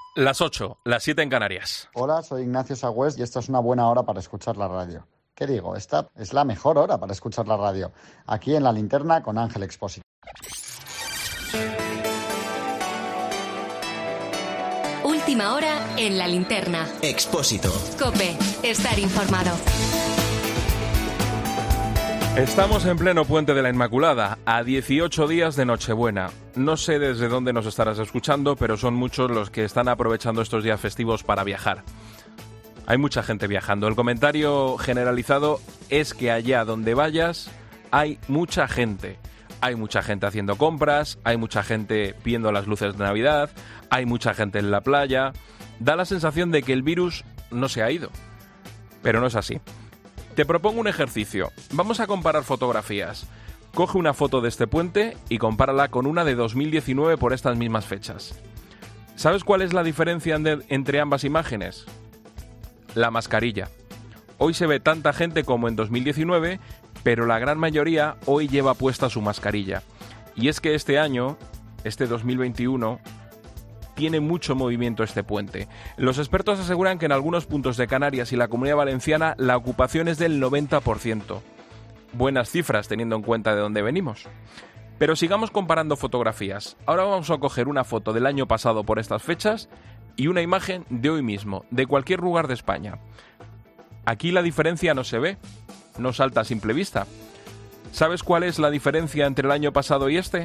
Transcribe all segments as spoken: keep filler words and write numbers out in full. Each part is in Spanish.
Las ocho, las siete en Canarias. Hola, soy Ignacio Sagüés y esta es una buena hora para escuchar la radio. ¿Qué digo? Esta es la mejor hora para escuchar la radio. Aquí en La Linterna con Ángel Expósito. Última hora en La Linterna. Expósito. COPE. Estar informado. Estamos en pleno Puente de la Inmaculada, a dieciocho días de Nochebuena. No sé desde dónde nos estarás escuchando, pero son muchos los que están aprovechando estos días festivos para viajar. Hay mucha gente viajando. El comentario generalizado es que allá donde vayas hay mucha gente. Hay mucha gente haciendo compras, hay mucha gente viendo las luces de Navidad, hay mucha gente en la playa. Da la sensación de que el virus no se ha ido, pero no es así. Te propongo un ejercicio. Vamos a comparar fotografías. Coge una foto de este puente y compárala con una de dos mil diecinueve por estas mismas fechas. ¿Sabes cuál es la diferencia entre ambas imágenes? La mascarilla. Hoy se ve tanta gente como en dos mil diecinueve, pero la gran mayoría hoy lleva puesta su mascarilla. Y es que este año, este dos mil veintiuno, tiene mucho movimiento este puente. Los expertos aseguran que en algunos puntos de Canarias y la Comunidad Valenciana la ocupación es del noventa por ciento. Buenas cifras teniendo en cuenta de dónde venimos. Pero sigamos comparando fotografías. Ahora vamos a coger una foto del año pasado por estas fechas y una imagen de hoy mismo, de cualquier lugar de España. Aquí la diferencia no se ve, no salta a simple vista. ¿Sabes cuál es la diferencia entre el año pasado y este?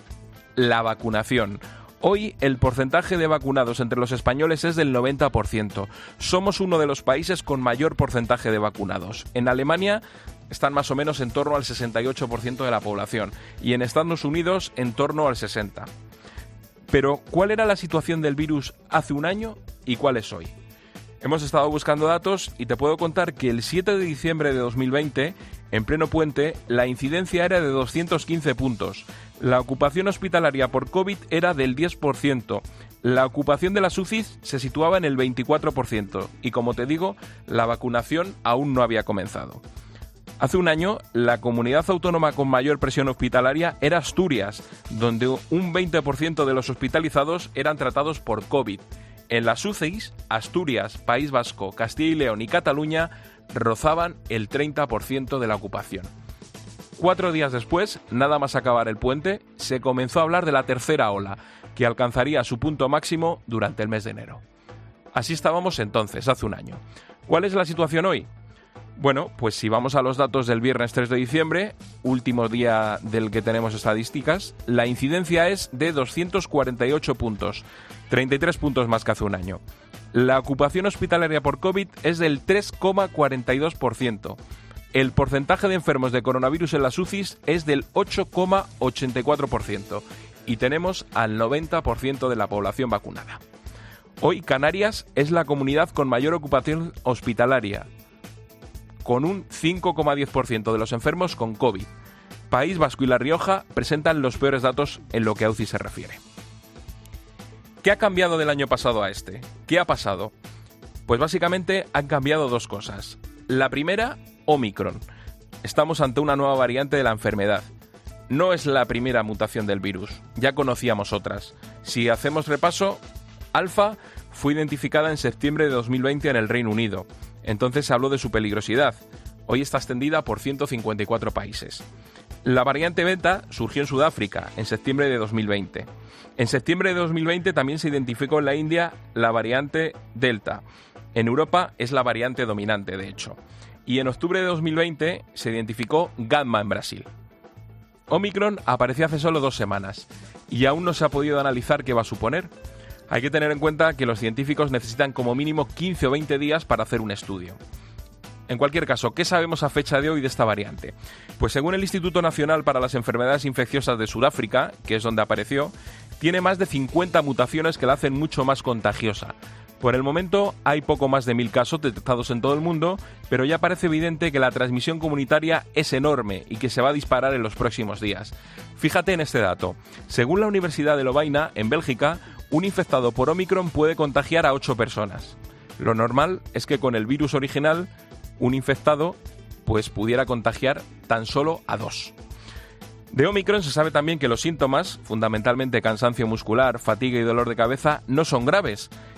La vacunación. Hoy el porcentaje de vacunados entre los españoles es del noventa por ciento. Somos uno de los países con mayor porcentaje de vacunados. En Alemania están más o menos en torno al sesenta y ocho por ciento de la población y en Estados Unidos en torno al sesenta por ciento. Pero, ¿cuál era la situación del virus hace un año y cuál es hoy? Hemos estado buscando datos y te puedo contar que el siete de diciembre de dos mil veinte, en pleno puente, la incidencia era de doscientos quince puntos. La ocupación hospitalaria por COVID era del diez por ciento. La ocupación de las U C Is se situaba en el veinticuatro por ciento. Y como te digo, la vacunación aún no había comenzado. Hace un año, la comunidad autónoma con mayor presión hospitalaria era Asturias, donde un veinte por ciento de los hospitalizados eran tratados por COVID. En las U C Is, Asturias, País Vasco, Castilla y León y Cataluña rozaban el treinta por ciento de la ocupación. Cuatro días después, nada más acabar el puente, se comenzó a hablar de la tercera ola, que alcanzaría su punto máximo durante el mes de enero. Así estábamos entonces, hace un año. ¿Cuál es la situación hoy? Bueno, pues si vamos a los datos del viernes tres de diciembre, último día del que tenemos estadísticas, la incidencia es de doscientos cuarenta y ocho puntos, treinta y tres puntos más que hace un año. La ocupación hospitalaria por COVID es del tres coma cuarenta y dos por ciento. El porcentaje de enfermos de coronavirus en las U C Is es del ocho coma ochenta y cuatro por ciento y tenemos al noventa por ciento de la población vacunada. Hoy Canarias es la comunidad con mayor ocupación hospitalaria, con un cinco coma diez por ciento de los enfermos con COVID. País Vasco y La Rioja presentan los peores datos en lo que a U C I se refiere. ¿Qué ha cambiado del año pasado a este? ¿Qué ha pasado? Pues básicamente han cambiado dos cosas. La primera, Omicron. Estamos ante una nueva variante de la enfermedad. No es la primera mutación del virus, ya conocíamos otras. Si hacemos repaso, Alfa fue identificada en septiembre de dos mil veinte en el Reino Unido. Entonces se habló de su peligrosidad. Hoy está extendida por ciento cincuenta y cuatro países. La variante Beta surgió en Sudáfrica en septiembre de dos mil veinte. En septiembre de dos mil veinte también se identificó en la India la variante Delta. En Europa es la variante dominante, de hecho. Y en octubre de dos mil veinte se identificó Gamma en Brasil. Omicron apareció hace solo dos semanas y aún no se ha podido analizar qué va a suponer. Hay que tener en cuenta que los científicos necesitan como mínimo quince o veinte días para hacer un estudio. En cualquier caso, ¿qué sabemos a fecha de hoy de esta variante? Pues según el Instituto Nacional para las Enfermedades Infecciosas de Sudáfrica, que es donde apareció, tiene más de cincuenta mutaciones que la hacen mucho más contagiosa. Por el momento hay poco más de mil casos detectados en todo el mundo, pero ya parece evidente que la transmisión comunitaria es enorme y que se va a disparar en los próximos días. Fíjate en este dato. Según la Universidad de Lovaina, en Bélgica, un infectado por Omicron puede contagiar a ocho personas. Lo normal es que con el virus original, un infectado pues pudiera contagiar tan solo a dos. De Omicron se sabe también que los síntomas, fundamentalmente cansancio muscular, fatiga y dolor de cabeza, no son graves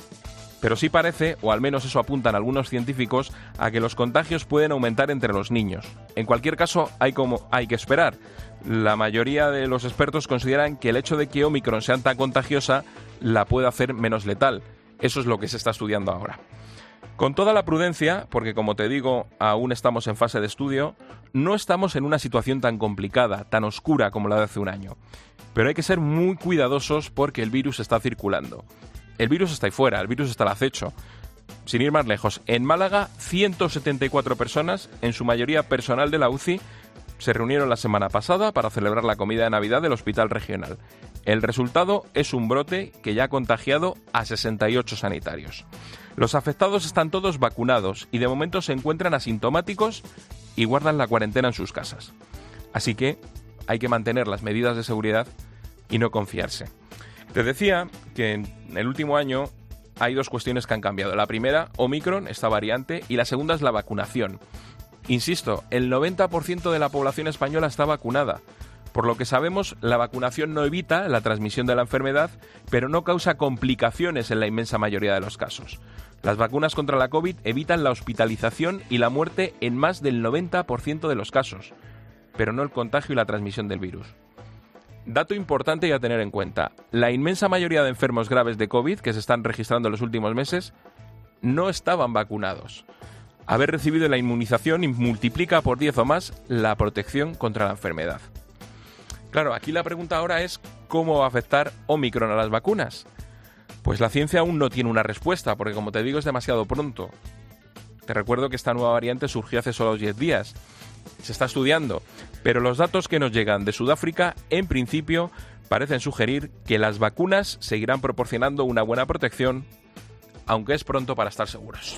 Pero sí parece, o al menos eso apuntan algunos científicos, a que los contagios pueden aumentar entre los niños. En cualquier caso, hay, como, hay que esperar. La mayoría de los expertos consideran que el hecho de que Omicron sea tan contagiosa la puede hacer menos letal. Eso es lo que se está estudiando ahora. Con toda la prudencia, porque como te digo, aún estamos en fase de estudio, no estamos en una situación tan complicada, tan oscura como la de hace un año. Pero hay que ser muy cuidadosos porque el virus está circulando. El virus está ahí fuera, el virus está al acecho. Sin ir más lejos, en Málaga, ciento setenta y cuatro personas, en su mayoría personal de la U C I, se reunieron la semana pasada para celebrar la comida de Navidad del Hospital Regional. El resultado es un brote que ya ha contagiado a sesenta y ocho sanitarios. Los afectados están todos vacunados y de momento se encuentran asintomáticos y guardan la cuarentena en sus casas. Así que hay que mantener las medidas de seguridad y no confiarse. Te decía que en el último año hay dos cuestiones que han cambiado. La primera, Omicron, esta variante, y la segunda es la vacunación. Insisto, el noventa por ciento de la población española está vacunada. Por lo que sabemos, la vacunación no evita la transmisión de la enfermedad, pero no causa complicaciones en la inmensa mayoría de los casos. Las vacunas contra la COVID evitan la hospitalización y la muerte en más del noventa por ciento de los casos, pero no el contagio y la transmisión del virus. Dato importante y a tener en cuenta, la inmensa mayoría de enfermos graves de COVID que se están registrando en los últimos meses no estaban vacunados. Haber recibido la inmunización multiplica por diez o más la protección contra la enfermedad. Claro, aquí la pregunta ahora es ¿cómo va a afectar Omicron a las vacunas? Pues la ciencia aún no tiene una respuesta, porque como te digo es demasiado pronto. Te recuerdo que esta nueva variante surgió hace solo diez días. Se está estudiando, pero los datos que nos llegan de Sudáfrica, en principio, parecen sugerir que las vacunas seguirán proporcionando una buena protección, aunque es pronto para estar seguros.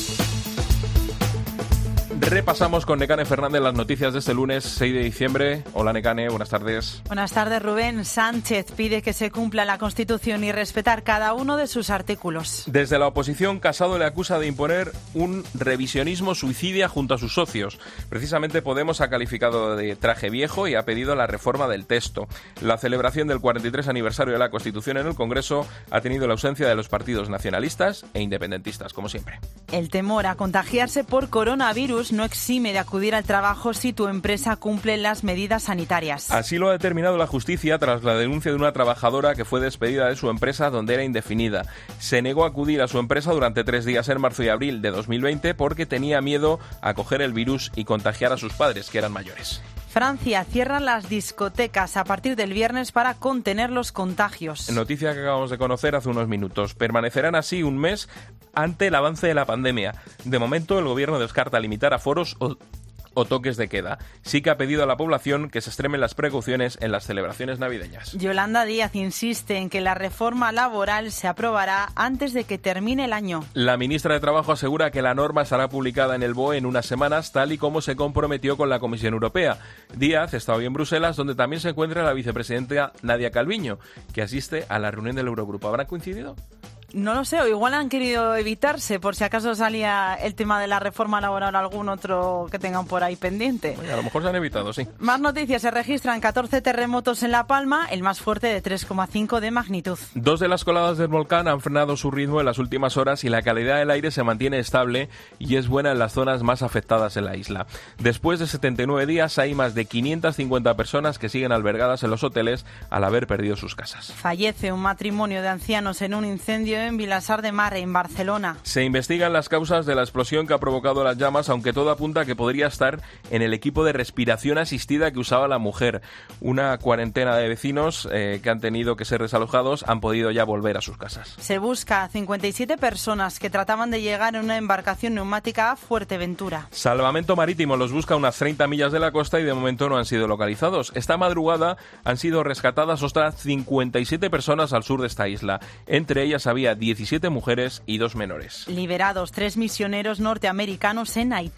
Repasamos con Nekane Fernández las noticias de este lunes seis de diciembre. Hola Nekane, buenas tardes. Buenas tardes Rubén. Sánchez pide que se cumpla la Constitución y respetar cada uno de sus artículos. Desde la oposición, Casado le acusa de imponer un revisionismo suicida junto a sus socios. Precisamente Podemos ha calificado de traje viejo y ha pedido la reforma del texto. La celebración del cuarenta y tres aniversario de la Constitución en el Congreso ha tenido la ausencia de los partidos nacionalistas e independentistas, como siempre. El temor a contagiarse por coronavirus no exime de acudir al trabajo si tu empresa cumple las medidas sanitarias. Así lo ha determinado la justicia tras la denuncia de una trabajadora que fue despedida de su empresa donde era indefinida. Se negó a acudir a su empresa durante tres días en marzo y abril de dos mil veinte porque tenía miedo a coger el virus y contagiar a sus padres, que eran mayores. Francia cierra las discotecas a partir del viernes para contener los contagios. Noticia que acabamos de conocer hace unos minutos. Permanecerán así un mes ante el avance de la pandemia. De momento, el gobierno descarta limitar aforos o, o toques de queda. Sí que ha pedido a la población que se extremen las precauciones en las celebraciones navideñas. Yolanda Díaz insiste en que la reforma laboral se aprobará antes de que termine el año. La ministra de Trabajo asegura que la norma estará publicada en el B O E en unas semanas, tal y como se comprometió con la Comisión Europea. Díaz está hoy en Bruselas, donde también se encuentra la vicepresidenta Nadia Calviño, que asiste a la reunión del Eurogrupo. ¿Habrán coincidido? No lo sé, o igual han querido evitarse por si acaso salía el tema de la reforma laboral o algún otro que tengan por ahí pendiente. Oye, a lo mejor se han evitado, sí. Más noticias. Se registran catorce terremotos en La Palma, el más fuerte de tres coma cinco de magnitud. Dos de las coladas del volcán han frenado su ritmo en las últimas horas y la calidad del aire se mantiene estable y es buena en las zonas más afectadas en la isla. Después de setenta y nueve días hay más de quinientas cincuenta personas que siguen albergadas en los hoteles al haber perdido sus casas. Fallece un matrimonio de ancianos en un incendio en Vilassar de Mar, en Barcelona. Se investigan las causas de la explosión que ha provocado las llamas, aunque todo apunta a que podría estar en el equipo de respiración asistida que usaba la mujer. Una cuarentena de vecinos eh, que han tenido que ser desalojados han podido ya volver a sus casas. Se busca a cincuenta y siete personas que trataban de llegar en una embarcación neumática a Fuerteventura. Salvamento Marítimo los busca a unas treinta millas de la costa y de momento no han sido localizados. Esta madrugada han sido rescatadas otras cincuenta y siete personas al sur de esta isla. Entre ellas había diecisiete mujeres y dos menores. Liberados tres misioneros norteamericanos en Haití.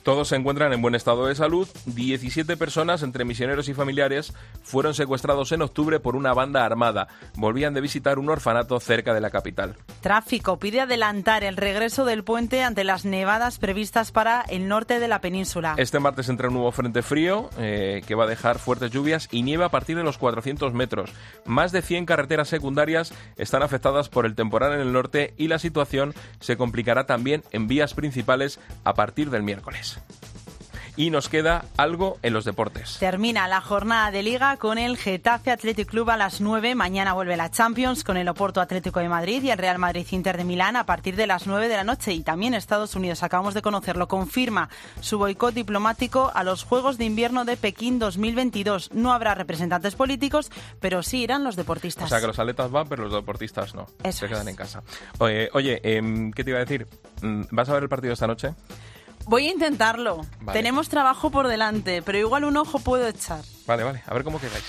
Todos se encuentran en buen estado de salud. diecisiete personas, entre misioneros y familiares, fueron secuestrados en octubre por una banda armada. Volvían de visitar un orfanato cerca de la capital. Tráfico pide adelantar el regreso del puente ante las nevadas previstas para el norte de la península. Este martes entra un nuevo frente frío eh, que va a dejar fuertes lluvias y nieve a partir de los cuatrocientos metros. Más de cien carreteras secundarias están afectadas por el temporal en el norte y la situación se complicará también en vías principales a partir del miércoles. Y nos queda algo en los deportes. Termina la jornada de Liga con el Getafe Athletic Club a las nueve. Mañana vuelve la Champions con el Oporto Atlético de Madrid y el Real Madrid Inter de Milán a partir de las nueve de la noche. Y también Estados Unidos, acabamos de conocerlo, confirma su boicot diplomático a los Juegos de Invierno de Pekín dos mil veintidós. No habrá representantes políticos, pero sí irán los deportistas. O sea que los atletas van, pero los deportistas no. Eso se quedan es. en casa. Oye, oye eh, ¿qué te iba a decir? ¿Vas a ver el partido esta noche? Voy a intentarlo. Vale. Tenemos trabajo por delante, pero igual un ojo puedo echar. Vale, vale. A ver cómo quedáis.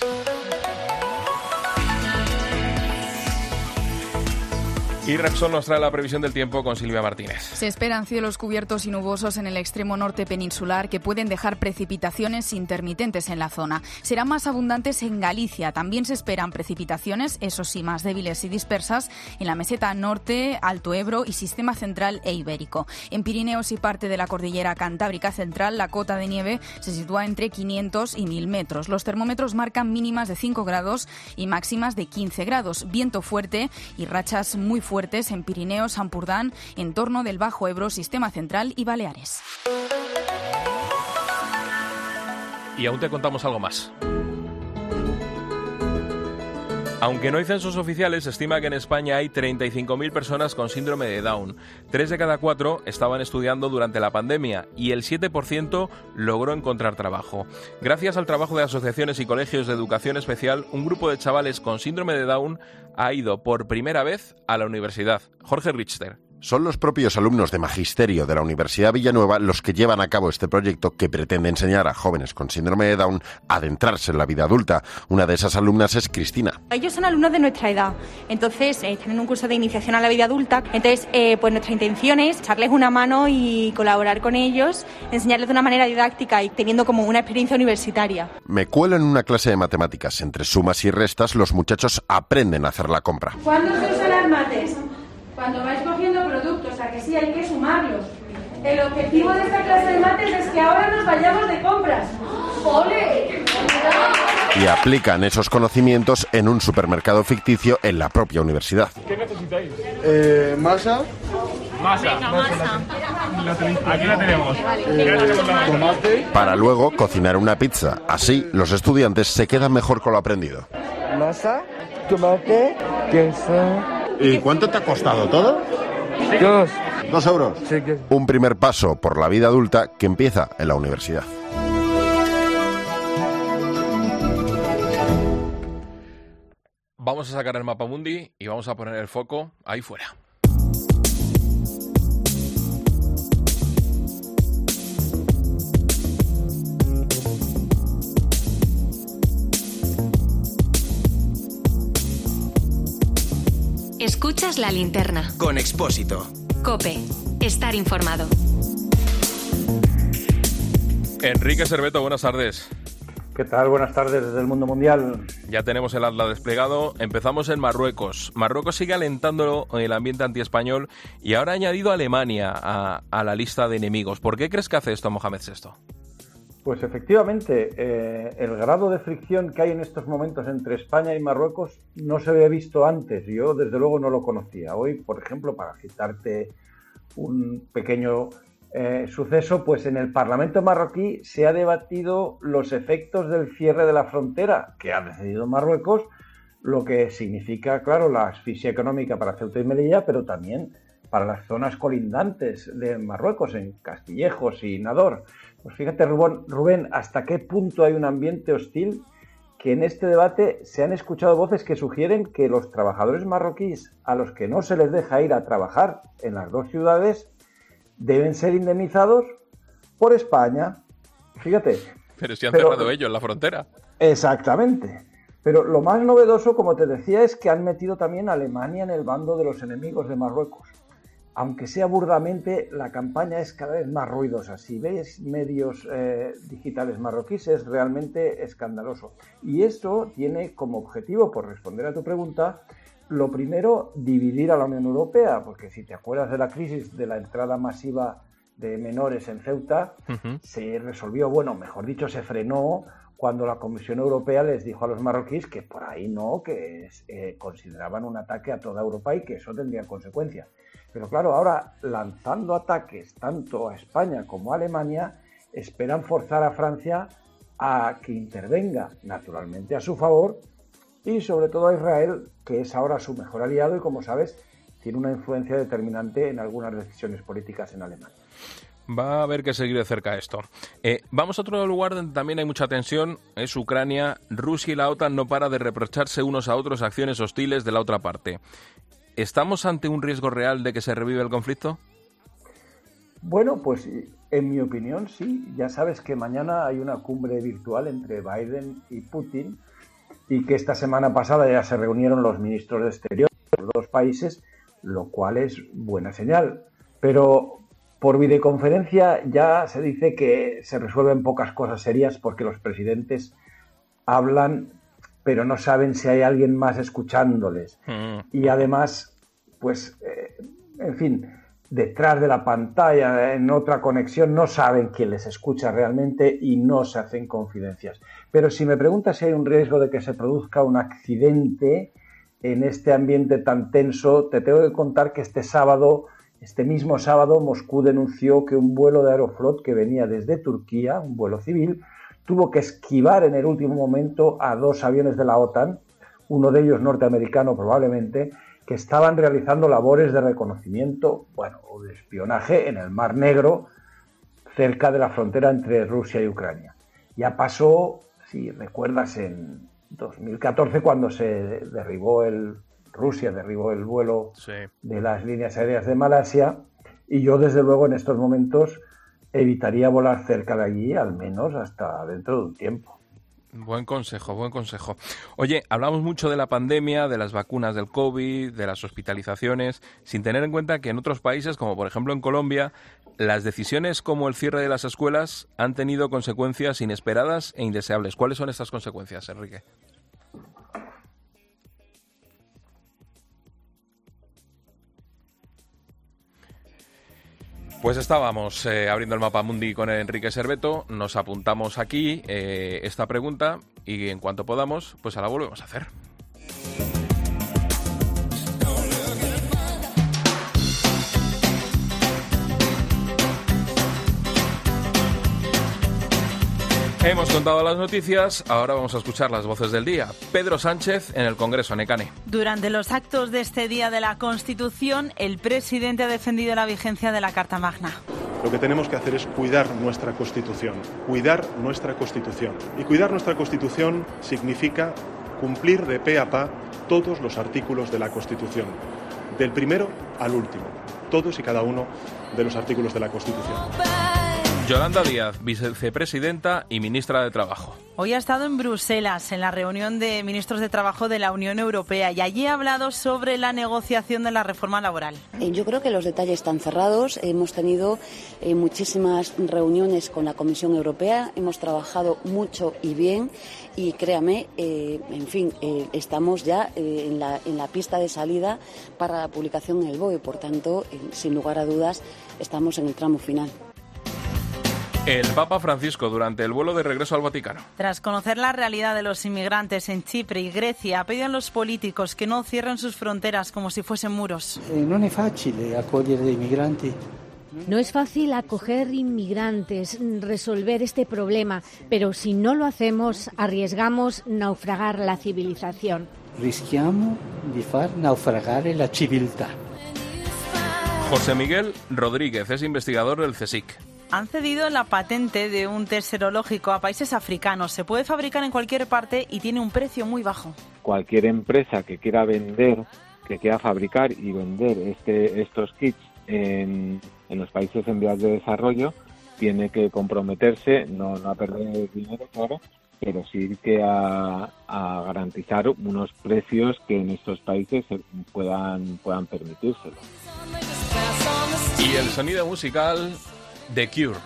Y Repsol nos trae la previsión del tiempo con Silvia Martínez. Se esperan cielos cubiertos y nubosos en el extremo norte peninsular que pueden dejar precipitaciones intermitentes en la zona. Serán más abundantes en Galicia. También se esperan precipitaciones, eso sí, más débiles y dispersas, en la meseta norte, Alto Ebro y Sistema Central e Ibérico. En Pirineos y parte de la cordillera Cantábrica Central, la cota de nieve se sitúa entre quinientos y mil metros. Los termómetros marcan mínimas de cinco grados y máximas de quince grados. Viento fuerte y rachas muy fuertes fuertes en Pirineos, Ampurdán, entorno del Bajo Ebro, Sistema Central y Baleares. Y aún te contamos algo más. Aunque no hay censos oficiales, se estima que en España hay treinta y cinco mil personas con síndrome de Down. Tres de cada cuatro estaban estudiando durante la pandemia y el siete por ciento logró encontrar trabajo. Gracias al trabajo de asociaciones y colegios de educación especial, un grupo de chavales con síndrome de Down ha ido por primera vez a la universidad. Jorge Richter. Son los propios alumnos de Magisterio de la Universidad Villanueva los que llevan a cabo este proyecto que pretende enseñar a jóvenes con síndrome de Down a adentrarse en la vida adulta. Una de esas alumnas es Cristina. Ellos son alumnos de nuestra edad, entonces eh, están en un curso de iniciación a la vida adulta. Entonces, eh, pues nuestra intención es echarles una mano y colaborar con ellos, enseñarles de una manera didáctica y teniendo como una experiencia universitaria. Me cuelo en una clase de matemáticas. Entre sumas y restas, los muchachos aprenden a hacer la compra. ¿Cuándo se usan las mates? Cuando vais cogiendo productos, a que sí hay que sumarlos. El objetivo de esta clase de mates es que ahora nos vayamos de compras. ¡Ole! Y aplican esos conocimientos en un supermercado ficticio en la propia universidad. ¿Qué necesitáis? Eh, masa. Masa. Venga, masa. Aquí la tenemos. Eh, tomate. Para luego cocinar una pizza. Así, los estudiantes se quedan mejor con lo aprendido. Masa, tomate, queso. ¿Y cuánto te ha costado todo? Dos. Dos euros. Sí, que... Un primer paso por la vida adulta que empieza en la universidad. Vamos a sacar el mapa mundi y vamos a poner el foco ahí fuera. Escuchas La Linterna. Con Expósito. COPE. Estar informado. Enrique Cerveto, buenas tardes. ¿Qué tal? Buenas tardes desde el mundo mundial. Ya tenemos el Atlas desplegado. Empezamos en Marruecos. Marruecos sigue alentando el ambiente antiespañol y ahora ha añadido a Alemania a, a la lista de enemigos. ¿Por qué crees que hace esto Mohamed sexto? Pues efectivamente, eh, el grado de fricción que hay en estos momentos entre España y Marruecos no se había visto antes. Yo, desde luego, no lo conocía. Hoy, por ejemplo, para citarte un pequeño eh, suceso, pues en el Parlamento marroquí se ha debatido los efectos del cierre de la frontera que ha decidido Marruecos, lo que significa, claro, la asfixia económica para Ceuta y Melilla, pero también para las zonas colindantes de Marruecos, en Castillejos y Nador. Pues fíjate, Rubén, Rubén, hasta qué punto hay un ambiente hostil que en este debate se han escuchado voces que sugieren que los trabajadores marroquíes a los que no se les deja ir a trabajar en las dos ciudades deben ser indemnizados por España. Fíjate. Pero si han pero, cerrado ellos la frontera. Exactamente. Pero lo más novedoso, como te decía, es que han metido también a Alemania en el bando de los enemigos de Marruecos. aunque sea burdamente, la campaña es cada vez más ruidosa. Si veis medios eh, digitales marroquíes es realmente escandaloso. Y esto tiene como objetivo, por responder a tu pregunta, lo primero, dividir a la Unión Europea, porque si te acuerdas de la crisis de la entrada masiva de menores en Ceuta, uh-huh. se resolvió, bueno, mejor dicho, se frenó cuando la Comisión Europea les dijo a los marroquíes que por ahí no, que eh, consideraban un ataque a toda Europa y que eso tendría consecuencias. Pero claro, ahora lanzando ataques tanto a España como a Alemania, esperan forzar a Francia a que intervenga, naturalmente a su favor, y sobre todo a Israel, que es ahora su mejor aliado y, como sabes, tiene una influencia determinante en algunas decisiones políticas en Alemania. Va a haber que seguir de cerca esto. Eh, vamos a otro lugar donde también hay mucha tensión, es Ucrania. Rusia y la OTAN no paran de reprocharse unos a otros acciones hostiles de la otra parte. ¿Estamos ante un riesgo real de que se reviva el conflicto? Bueno, pues en mi opinión sí. Ya sabes que mañana hay una cumbre virtual entre Biden y Putin y que esta semana pasada ya se reunieron los ministros de Exterior de los dos países, lo cual es buena señal. Pero por videoconferencia ya se dice que se resuelven pocas cosas serias porque los presidentes hablan, pero no saben si hay alguien más escuchándoles. Mm. Y además, pues, eh, en fin, detrás de la pantalla, en otra conexión, no saben quién les escucha realmente y no se hacen confidencias. Pero si me preguntas si hay un riesgo de que se produzca un accidente en este ambiente tan tenso, te tengo que contar que este sábado, este mismo sábado, Moscú denunció que un vuelo de Aeroflot que venía desde Turquía, un vuelo civil, tuvo que esquivar en el último momento a dos aviones de la OTAN, uno de ellos norteamericano probablemente, que estaban realizando labores de reconocimiento, bueno, o de espionaje en el Mar Negro, cerca de la frontera entre Rusia y Ucrania. Ya pasó, si recuerdas, en dos mil catorce cuando se derribó el Rusia derribó el vuelo sí. de las líneas aéreas de Malasia, y yo desde luego en estos momentos evitaría volar cerca de allí, al menos hasta dentro de un tiempo. Buen consejo, buen consejo. Oye, hablamos mucho de la pandemia, de las vacunas del COVID, de las hospitalizaciones, sin tener en cuenta que en otros países, como por ejemplo en Colombia, las decisiones como el cierre de las escuelas han tenido consecuencias inesperadas e indeseables. ¿Cuáles son estas consecuencias, Enrique? Pues estábamos eh, abriendo el Mapa Mundi con Enrique Serveto, nos apuntamos aquí eh, esta pregunta y en cuanto podamos, pues la volvemos a hacer. Hemos contado las noticias, ahora vamos a escuchar las voces del día. Pedro Sánchez en el Congreso, Necane. Durante los actos de este Día de la Constitución, el presidente ha defendido la vigencia de la Carta Magna. Lo que tenemos que hacer es cuidar nuestra Constitución, cuidar nuestra Constitución. Y cuidar nuestra Constitución significa cumplir de pe a pa todos los artículos de la Constitución, del primero al último, todos y cada uno de los artículos de la Constitución. Yolanda Díaz, vicepresidenta y ministra de Trabajo. Hoy ha estado en Bruselas, en la reunión de ministros de Trabajo de la Unión Europea, y allí ha hablado sobre la negociación de la reforma laboral. Yo creo que los detalles están cerrados. Hemos tenido eh, muchísimas reuniones con la Comisión Europea, hemos trabajado mucho y bien, y créame, eh, en fin, eh, estamos ya eh, en, la, en la pista de salida para la publicación en el B O E. Por tanto, eh, sin lugar a dudas, estamos en el tramo final. El Papa Francisco durante el vuelo de regreso al Vaticano. Tras conocer la realidad de los inmigrantes en Chipre y Grecia, ha pedido a los políticos que no cierren sus fronteras como si fuesen muros. No es fácil acoger inmigrantes. No es fácil acoger inmigrantes, resolver este problema, pero si no lo hacemos, arriesgamos naufragar la civilización. Rischiamo di far naufragare la civiltà. José Miguel Rodríguez es investigador del CSIC. Han cedido la patente de un test serológico a países africanos. Se puede fabricar en cualquier parte y tiene un precio muy bajo. Cualquier empresa que quiera vender, que quiera fabricar y vender este, estos kits en, en los países en vías de desarrollo, tiene que comprometerse, no, no a perder dinero, claro, pero sí que a, a garantizar unos precios que en estos países puedan, puedan permitírselo. Y el sonido musical de Cure.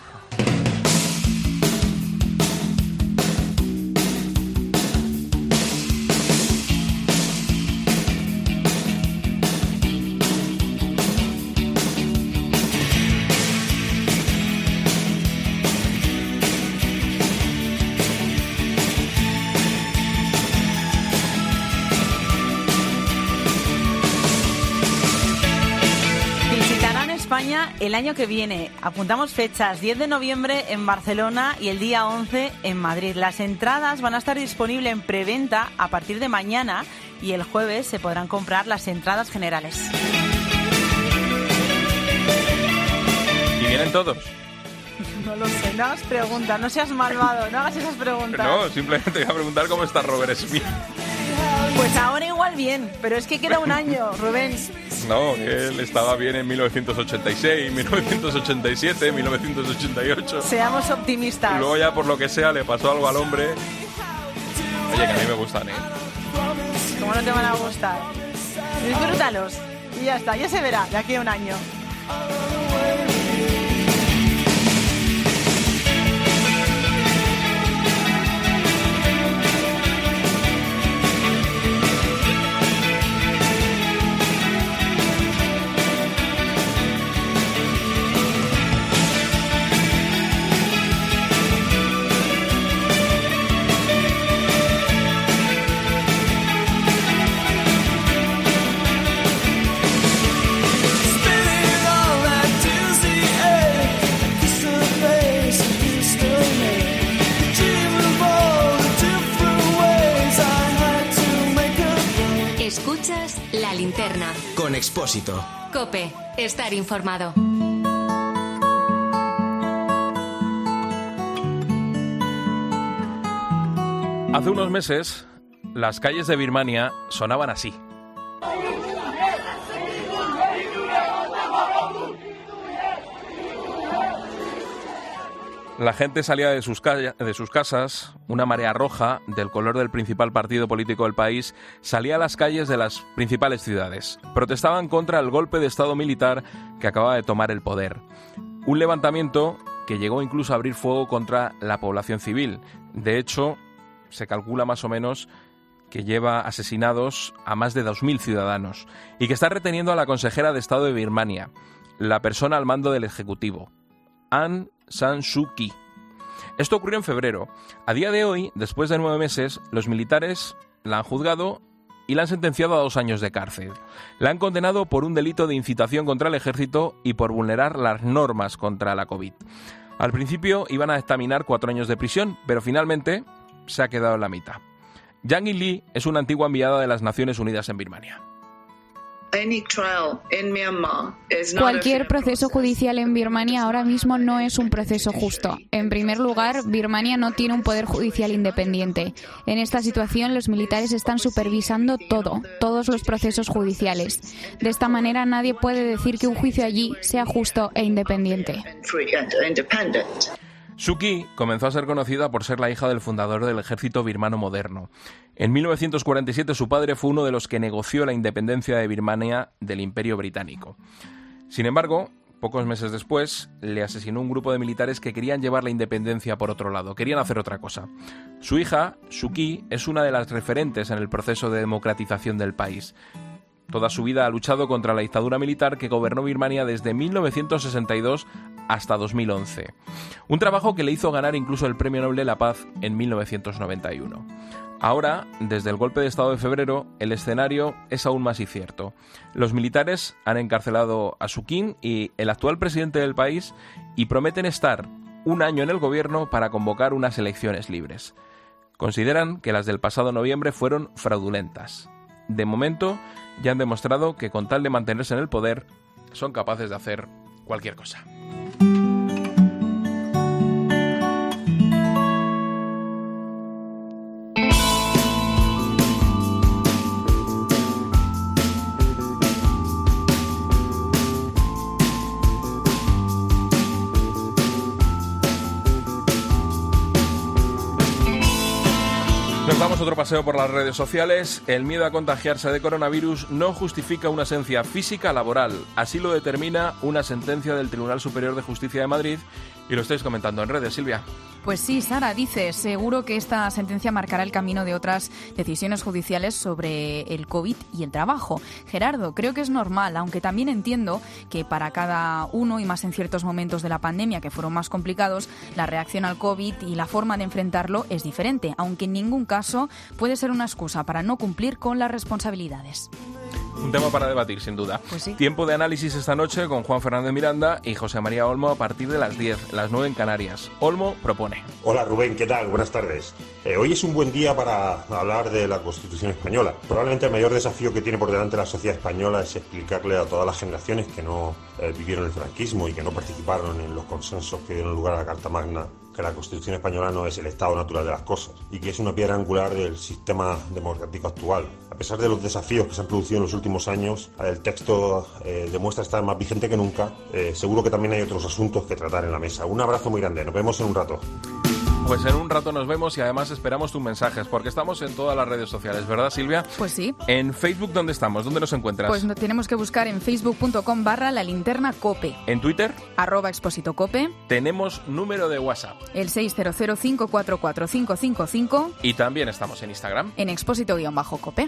El año que viene. Apuntamos fechas: diez de noviembre en Barcelona y el día once en Madrid. Las entradas van a estar disponibles en preventa a partir de mañana y el jueves se podrán comprar las entradas generales. ¿Y vienen todos? No lo sé, no hagas preguntas, no seas malvado, no hagas esas preguntas. No, simplemente voy a preguntar cómo está Robert Smith. Pues ahora igual bien, pero es que queda un año, Rubén. No, él estaba bien en mil novecientos ochenta y seis, mil novecientos ochenta y siete, mil novecientos ochenta y ocho. Seamos optimistas. Y luego ya por lo que sea le pasó algo al hombre. Oye, que a mí me gustan, ¿eh? ¿Cómo no te van a gustar? Disfrútalos y ya está, ya se verá de aquí a un año. Escuchas La Linterna. Con Expósito. COPE. Estar informado. Hace unos meses, las calles de Birmania sonaban así. La gente salía de sus, ca- de sus casas, una marea roja, del color del principal partido político del país, salía a las calles de las principales ciudades. Protestaban contra el golpe de estado militar que acababa de tomar el poder. Un levantamiento que llegó incluso a abrir fuego contra la población civil. De hecho, se calcula más o menos que lleva asesinados a más de dos mil ciudadanos y que está reteniendo a la consejera de Estado de Birmania, la persona al mando del Ejecutivo, Aung San Suu Kyi. Esto ocurrió en febrero. A día de hoy, después de nueve meses, los militares la han juzgado y la han sentenciado a dos años de cárcel. La han condenado por un delito de incitación contra el ejército y por vulnerar las normas contra la COVID. Al principio iban a dictaminar cuatro años de prisión, pero finalmente se ha quedado en la mitad. Yang Lee es una antigua enviada de las Naciones Unidas en Birmania. Cualquier proceso judicial en Birmania ahora mismo no es un proceso justo. En primer lugar, Birmania no tiene un poder judicial independiente. En esta situación, los militares están supervisando todo, todos los procesos judiciales. De esta manera, nadie puede decir que un juicio allí sea justo e independiente. Suu Kyi comenzó a ser conocida por ser la hija del fundador del ejército birmano moderno. En mil novecientos cuarenta y siete su padre fue uno de los que negoció la independencia de Birmania del Imperio Británico. Sin embargo, pocos meses después, le asesinó un grupo de militares que querían llevar la independencia por otro lado, querían hacer otra cosa. Su hija, Suu Kyi, es una de las referentes en el proceso de democratización del país. Toda su vida ha luchado contra la dictadura militar que gobernó Birmania desde mil novecientos sesenta y dos hasta dos mil once. Un trabajo que le hizo ganar incluso el Premio Nobel de la Paz en mil novecientos noventa y uno. Ahora, desde el golpe de Estado de febrero, el escenario es aún más incierto. Los militares han encarcelado a Suu Kyi y el actual presidente del país y prometen estar un año en el gobierno para convocar unas elecciones libres. Consideran que las del pasado noviembre fueron fraudulentas. De momento, ya han demostrado que con tal de mantenerse en el poder, son capaces de hacer cualquier cosa. Damos otro paseo por las redes sociales. El miedo a contagiarse de coronavirus no justifica una ausencia física laboral. Así lo determina una sentencia del Tribunal Superior de Justicia de Madrid. Y lo estáis comentando en redes, Silvia. Pues sí, Sara, dice, seguro que esta sentencia marcará el camino de otras decisiones judiciales sobre el COVID y el trabajo. Gerardo, creo que es normal, aunque también entiendo que para cada uno, y más en ciertos momentos de la pandemia que fueron más complicados, la reacción al COVID y la forma de enfrentarlo es diferente, aunque en ningún caso puede ser una excusa para no cumplir con las responsabilidades. Un tema para debatir, sin duda. Pues sí. Tiempo de análisis esta noche con Juan Fernández Miranda y José María Olmo a partir de las diez, las nueve en Canarias. Olmo propone. Hola Rubén, ¿qué tal? Buenas tardes. Eh, hoy es un buen día para hablar de la Constitución española. Probablemente el mayor desafío que tiene por delante la sociedad española es explicarle a todas las generaciones que no eh, vivieron el franquismo y que no participaron en los consensos que dieron lugar a la Carta Magna, que la Constitución española no es el estado natural de las cosas y que es una piedra angular del sistema democrático actual. A pesar de los desafíos que se han producido en los últimos años, el texto eh, demuestra estar más vigente que nunca. Eh, seguro que también hay otros asuntos que tratar en la mesa. Un abrazo muy grande, nos vemos en un rato. Pues en un rato nos vemos y además esperamos tus mensajes, porque estamos en todas las redes sociales, ¿verdad, Silvia? Pues sí. En Facebook, ¿dónde estamos? ¿Dónde nos encuentras? Pues tenemos que buscar en facebook.com barra la linterna cope. ¿En Twitter? Arroba Expósito Cope. Tenemos número de WhatsApp. El seis cero cero, cinco cuatro cuatro, cinco cinco cinco. Y también estamos en Instagram. En Expósito-Cope.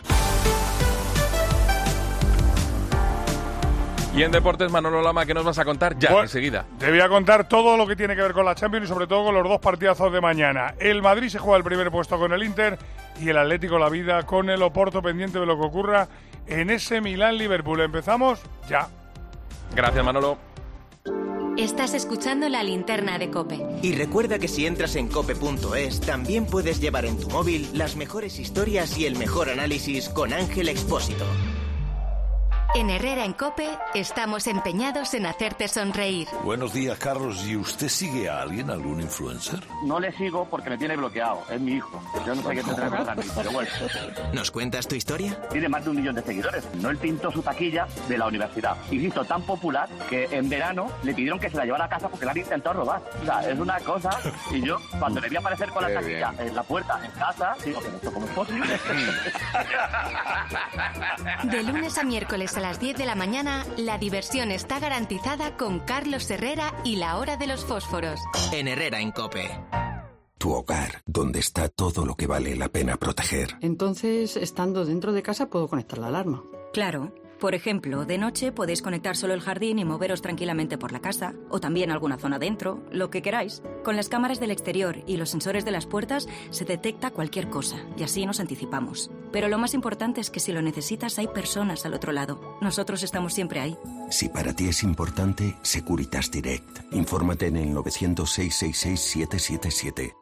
Y en Deportes, Manolo Lama, ¿qué nos vas a contar ya, pues, enseguida? Te voy a contar todo lo que tiene que ver con la Champions y sobre todo con los dos partidazos de mañana. El Madrid se juega el primer puesto con el Inter y el Atlético la vida con el Oporto, pendiente de lo que ocurra en ese Milán-Liverpool. Empezamos ya. Gracias, Manolo. Estás escuchando La Linterna de COPE. Y recuerda que si entras en cope punto es, también puedes llevar en tu móvil las mejores historias y el mejor análisis con Ángel Expósito. En Herrera en COPE estamos empeñados en hacerte sonreír. Buenos días, Carlos. ¿Y usted sigue a alguien, algún influencer? No le sigo porque me tiene bloqueado. Es mi hijo. Yo no sé qué tendrá que contar, pero bueno. ¿Nos cuentas tu historia? Tiene más de un millón de seguidores. No, él pintó su taquilla de la universidad. Y se hizo tan popular que en verano le pidieron que se la llevara a casa porque la han intentado robar. O sea, es una cosa. Y yo, cuando le vi aparecer con la taquilla en la puerta, en casa, digo, ¿pero esto cómo es posible? De lunes a miércoles a las diez de la mañana, la diversión está garantizada con Carlos Herrera y la hora de los fósforos. En Herrera en COPE. Tu hogar, donde está todo lo que vale la pena proteger. Entonces, estando dentro de casa, puedo conectar la alarma. Claro. Por ejemplo, de noche podéis conectar solo el jardín y moveros tranquilamente por la casa, o también alguna zona dentro, lo que queráis. Con las cámaras del exterior y los sensores de las puertas se detecta cualquier cosa, y así nos anticipamos. Pero lo más importante es que si lo necesitas hay personas al otro lado. Nosotros estamos siempre ahí. Si para ti es importante, Securitas Direct. Infórmate en el novecientos, seiscientos sesenta y seis, setecientos setenta y siete.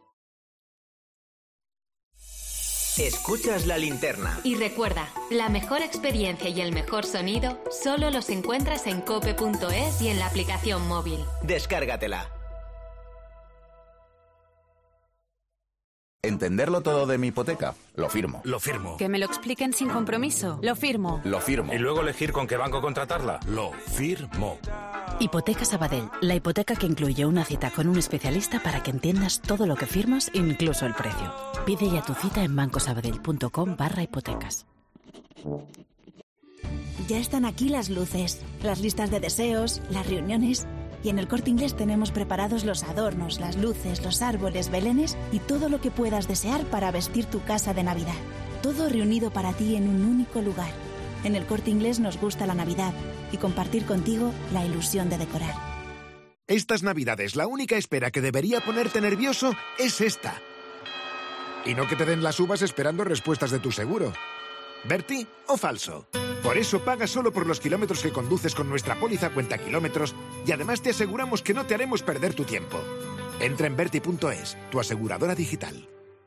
Escuchas La Linterna. Y recuerda, la mejor experiencia y el mejor sonido solo los encuentras en cope punto es y en la aplicación móvil. Descárgatela. Entenderlo todo de mi hipoteca. Lo firmo. Lo firmo. Que me lo expliquen sin compromiso. Lo firmo. Lo firmo. Y luego elegir con qué banco contratarla. Lo firmo. Hipoteca Sabadell, la hipoteca que incluye una cita con un especialista para que entiendas todo lo que firmas, incluso el precio. Pide ya tu cita en bancosabadell.com barra hipotecas. Ya están aquí las luces, las listas de deseos, las reuniones. Y en el Corte Inglés tenemos preparados los adornos, las luces, los árboles, belenes y todo lo que puedas desear para vestir tu casa de Navidad. Todo reunido para ti en un único lugar. En el Corte Inglés nos gusta la Navidad y compartir contigo la ilusión de decorar. Estas Navidades la única espera que debería ponerte nervioso es esta. Y no que te den las uvas esperando respuestas de tu seguro. ¿Berti o falso? Por eso paga solo por los kilómetros que conduces con nuestra póliza cuenta kilómetros y además te aseguramos que no te haremos perder tu tiempo. Entra en berti punto es, tu aseguradora digital.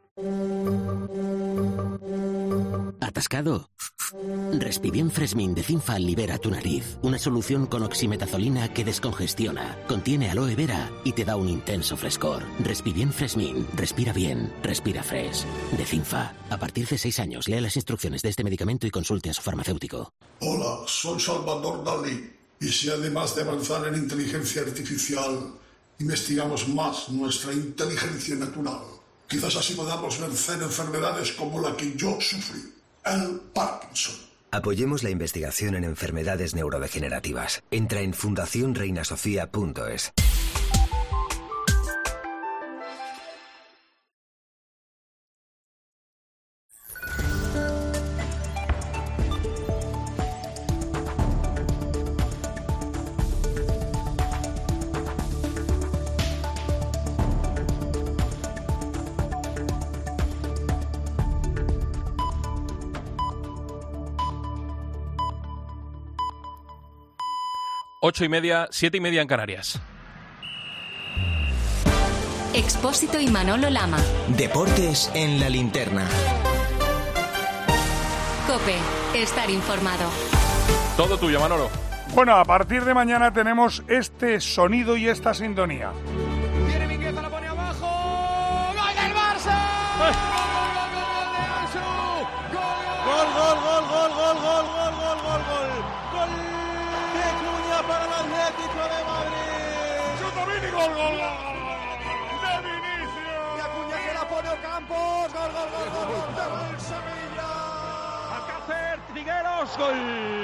¿Atascado? Respibien Fresmin de Cinfa libera tu nariz. Una solución con oximetazolina que descongestiona, contiene aloe vera y te da un intenso frescor. Respibien Fresmin. Respira bien. Respira fresh. De Cinfa. A partir de seis años, lea las instrucciones de este medicamento y consulte a su farmacéutico. Hola, soy Salvador Dalí. Y si además de avanzar en inteligencia artificial, investigamos más nuestra inteligencia natural, Quizás así podamos vencer enfermedades como la que yo sufrí, el Parkinson. Apoyemos la investigación en enfermedades neurodegenerativas. Entra en fundación reina sofía punto es. Ocho y media, siete y media en Canarias. Expósito y Manolo Lama. Deportes en la linterna. COPE, estar informado. Todo tuyo, Manolo. Bueno, a partir de mañana tenemos este sonido y esta sintonía. Viene Mingueza, la pone abajo. ¡Gol del Barça! ¡Gol, gol, gol, gol, gol, gol, gol, gol, gol, gol! ¡Gol de Cuña para el Atlético de Madrid! ¡Chuta Vini, gol, gol, gol! ¡De Vinicius! Y Acuña que la pone Ocampos. ¡Gol, gol, gol, gol, gol! ¡Del Sevilla! ¡Alcácer, Trigueros, gol!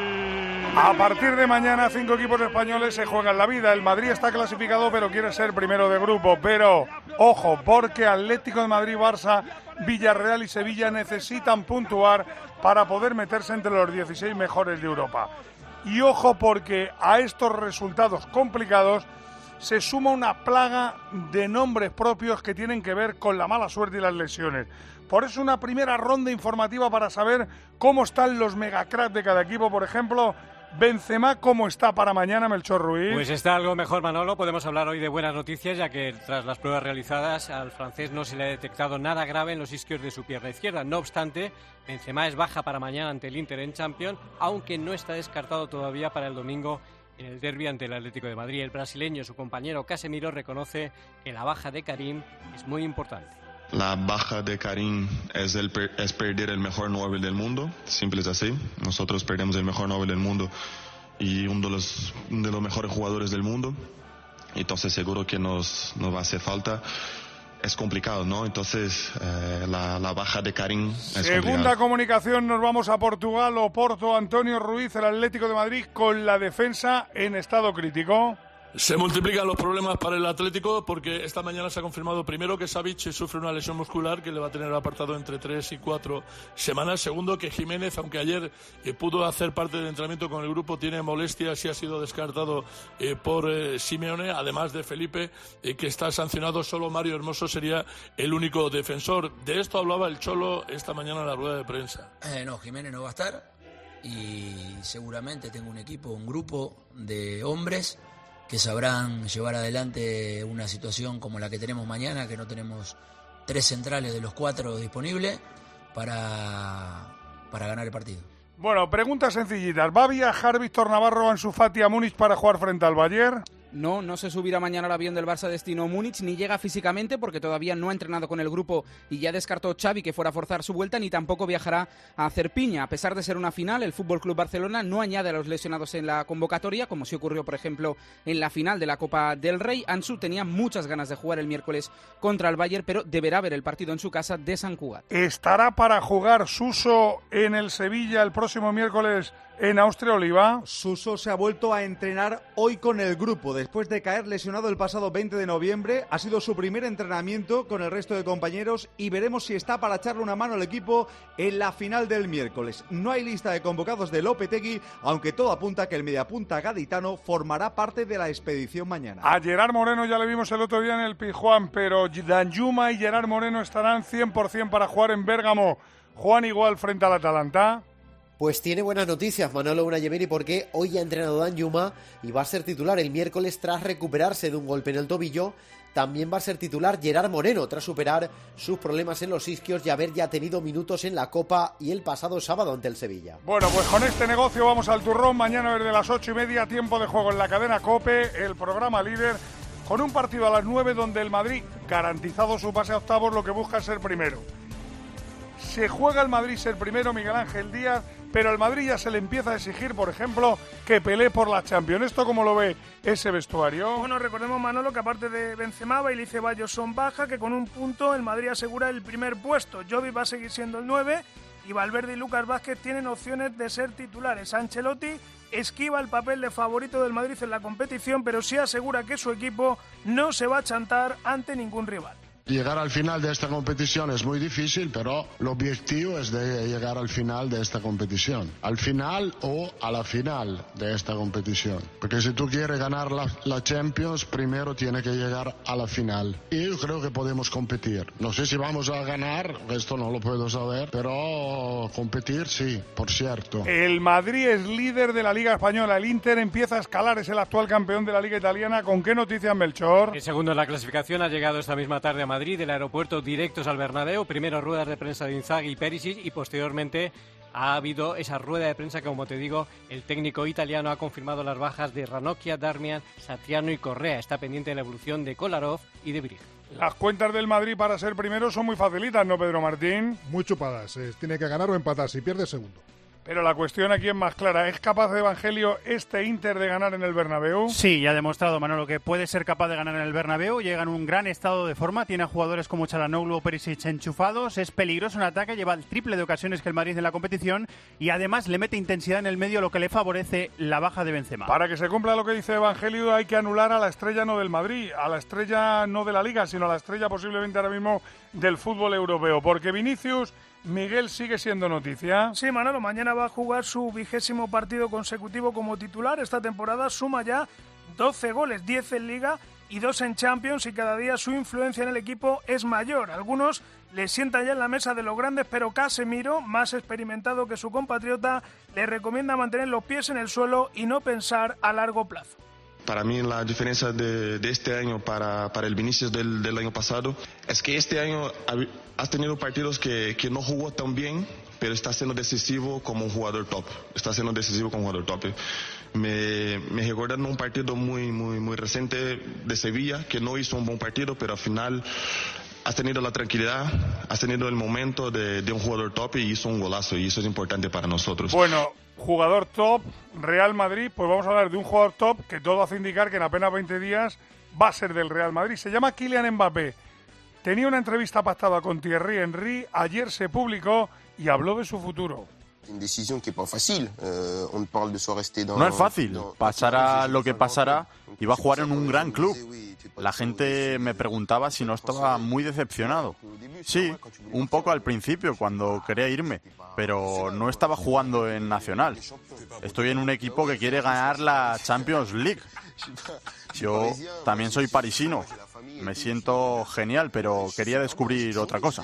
A partir de mañana, cinco equipos españoles se juegan la vida. El Madrid está clasificado, pero quiere ser primero de grupo. Pero, ojo, porque Atlético de Madrid, Barça, Villarreal y Sevilla necesitan puntuar para poder meterse entre los dieciséis mejores de Europa. Y ojo, porque a estos resultados complicados se suma una plaga de nombres propios que tienen que ver con la mala suerte y las lesiones. Por eso una primera ronda informativa para saber cómo están los megacracks de cada equipo. Por ejemplo, Benzema, ¿cómo está para mañana, Melchor Ruiz? Pues está algo mejor, Manolo. Podemos hablar hoy de buenas noticias, ya que tras las pruebas realizadas al francés no se le ha detectado nada grave en los isquios de su pierna izquierda. No obstante, Benzema es baja para mañana ante el Inter en Champions, aunque no está descartado todavía para el domingo en el derbi ante el Atlético de Madrid. El brasileño, su compañero Casemiro, reconoce que la baja de Karim es muy importante. La baja de Karim es, el per, es perder el mejor nueve del mundo, simple es así. Nosotros perdemos el mejor nueve del mundo y uno de los, de los mejores jugadores del mundo. Entonces seguro que nos, nos va a hacer falta. Es complicado, ¿no? Entonces eh, la, la baja de Karim es Segunda complicada. comunicación, nos vamos a Portugal. Oporto, Antonio Ruiz, el Atlético de Madrid con la defensa en estado crítico. Se multiplican los problemas para el Atlético porque esta mañana se ha confirmado primero que Savic sufre una lesión muscular que le va a tener apartado entre tres y cuatro semanas. Segundo, que Jiménez, aunque ayer eh, pudo hacer parte del entrenamiento con el grupo, tiene molestias y ha sido descartado eh, por eh, Simeone. Además de Felipe, eh, que está sancionado, solo Mario Hermoso sería el único defensor. De esto hablaba el Cholo esta mañana en la rueda de prensa. Eh, no, Jiménez no va a estar y seguramente tengo un equipo, un grupo de hombres que sabrán llevar adelante una situación como la que tenemos mañana, que no tenemos tres centrales de los cuatro disponibles para, para ganar el partido. Bueno, preguntas sencillitas. ¿Va a viajar Víctor Navarro, Ansu Fati a Múnich para jugar frente al Bayern? No, no se subirá mañana al avión del Barça destino Múnich, ni llega físicamente porque todavía no ha entrenado con el grupo y ya descartó Xavi que fuera a forzar su vuelta, ni tampoco viajará a hacer piña. A pesar de ser una final, el F C Barcelona no añade a los lesionados en la convocatoria, como sí ocurrió, por ejemplo, en la final de la Copa del Rey. Ansu tenía muchas ganas de jugar el miércoles contra el Bayern, pero deberá ver el partido en su casa de San Cugat. ¿Estará para jugar Suso en el Sevilla el próximo miércoles en Austria, Oliva? Suso se ha vuelto a entrenar hoy con el grupo. Después de caer lesionado el pasado veinte de noviembre, ha sido su primer entrenamiento con el resto de compañeros y veremos si está para echarle una mano al equipo en la final del miércoles. No hay lista de convocados de Lopetegui, aunque todo apunta que el mediapunta gaditano formará parte de la expedición mañana. A Gerard Moreno ya le vimos el otro día en el Pizjuán, pero Danjuma y Gerard Moreno estarán cien por ciento para jugar en Bérgamo. Juan, igual frente al Atalanta. Pues tiene buenas noticias Manolo Unayemiri, porque hoy ha entrenado Danjuma y va a ser titular el miércoles tras recuperarse de un golpe en el tobillo. También va a ser titular Gerard Moreno tras superar sus problemas en los isquios y haber ya tenido minutos en la Copa y el pasado sábado ante el Sevilla. Bueno, pues con este negocio vamos al turrón. Mañana desde las ocho y media, tiempo de juego en la cadena COPE, el programa líder, con un partido a las nueve donde el Madrid, garantizado su pase a octavos, lo que busca es ser primero. Se juega el Madrid ser primero, Miguel Ángel Díaz, pero al Madrid ya se le empieza a exigir, por ejemplo, que pelee por la Champions. ¿Esto cómo lo ve ese vestuario? Bueno, recordemos, Manolo, que aparte de Benzema, Bale y Ceballos son baja, que con un punto el Madrid asegura el primer puesto. Jovic va a seguir siendo el nueve y Valverde y Lucas Vázquez tienen opciones de ser titulares. Ancelotti esquiva el papel de favorito del Madrid en la competición, pero sí asegura que su equipo no se va a chantar ante ningún rival. Llegar al final de esta competición es muy difícil, pero el objetivo es de llegar al final de esta competición. Al final o a la final de esta competición. Porque si tú quieres ganar la, la Champions, primero tiene que llegar a la final. Y yo creo que podemos competir. No sé si vamos a ganar, esto no lo puedo saber, pero competir sí, por cierto. El Madrid es líder de la Liga Española. El Inter empieza a escalar, es el actual campeón de la Liga Italiana. ¿Con qué noticias, Melchor? El segundo en la clasificación ha llegado esta misma tarde a Madrid. Madrid, del aeropuerto directos al Bernabéu, primero ruedas de prensa de Inzaghi y Perisic y posteriormente ha habido esa rueda de prensa que, como te digo, el técnico italiano ha confirmado las bajas de Ranocchia, Darmian, Satriano y Correa. Está pendiente de la evolución de Kolarov y de Brig. Las cuentas del Madrid para ser primero son muy facilitas, ¿no, Pedro Martín? Muy chupadas. Eh, tiene que ganar o empatar. Si pierde, segundo. Pero la cuestión aquí es más clara. ¿Es capaz de Evangelio este Inter de ganar en el Bernabéu? Sí, ya ha demostrado, Manolo, que puede ser capaz de ganar en el Bernabéu. Llega en un gran estado de forma. Tiene a jugadores como Çalhanoğlu o Perisic enchufados. Es peligroso en ataque. Lleva el triple de ocasiones que el Madrid en la competición. Y además le mete intensidad en el medio, lo que le favorece la baja de Benzema. Para que se cumpla lo que dice Evangelio, hay que anular a la estrella no del Madrid. A la estrella no de la Liga, sino a la estrella posiblemente ahora mismo del fútbol europeo. Porque Vinicius... Miguel, sigue siendo noticia. Sí, Manolo, mañana va a jugar su vigésimo partido consecutivo como titular. Esta temporada suma ya doce goles, diez en Liga y dos en Champions, y cada día su influencia en el equipo es mayor. Algunos le sientan ya en la mesa de los grandes, pero Casemiro, más experimentado que su compatriota, le recomienda mantener los pies en el suelo y no pensar a largo plazo. Para mí la diferencia de, de este año para, para el Vinicius del, del año pasado es que este año has tenido partidos que, que no jugó tan bien, pero está siendo decisivo como un jugador top. Está siendo decisivo como un jugador top. Me, me recordando un partido muy, muy, muy reciente de Sevilla, que no hizo un buen partido, pero al final has tenido la tranquilidad, has tenido el momento de, de un jugador top y hizo un golazo, y eso es importante para nosotros. Bueno, jugador top, Real Madrid, pues vamos a hablar de un jugador top que todo hace indicar que en apenas veinte días va a ser del Real Madrid. Se llama Kylian Mbappé. Tenía una entrevista pactada con Thierry Henry, ayer se publicó y habló de su futuro. No es fácil, pasará lo que pasará y va a jugar en un gran club. La gente me preguntaba si no estaba muy decepcionado. Sí, un poco al principio cuando quería irme, pero no estaba jugando en Nacional. Estoy en un equipo que quiere ganar la Champions League. Yo también soy parisino. Me siento genial, pero quería descubrir otra cosa.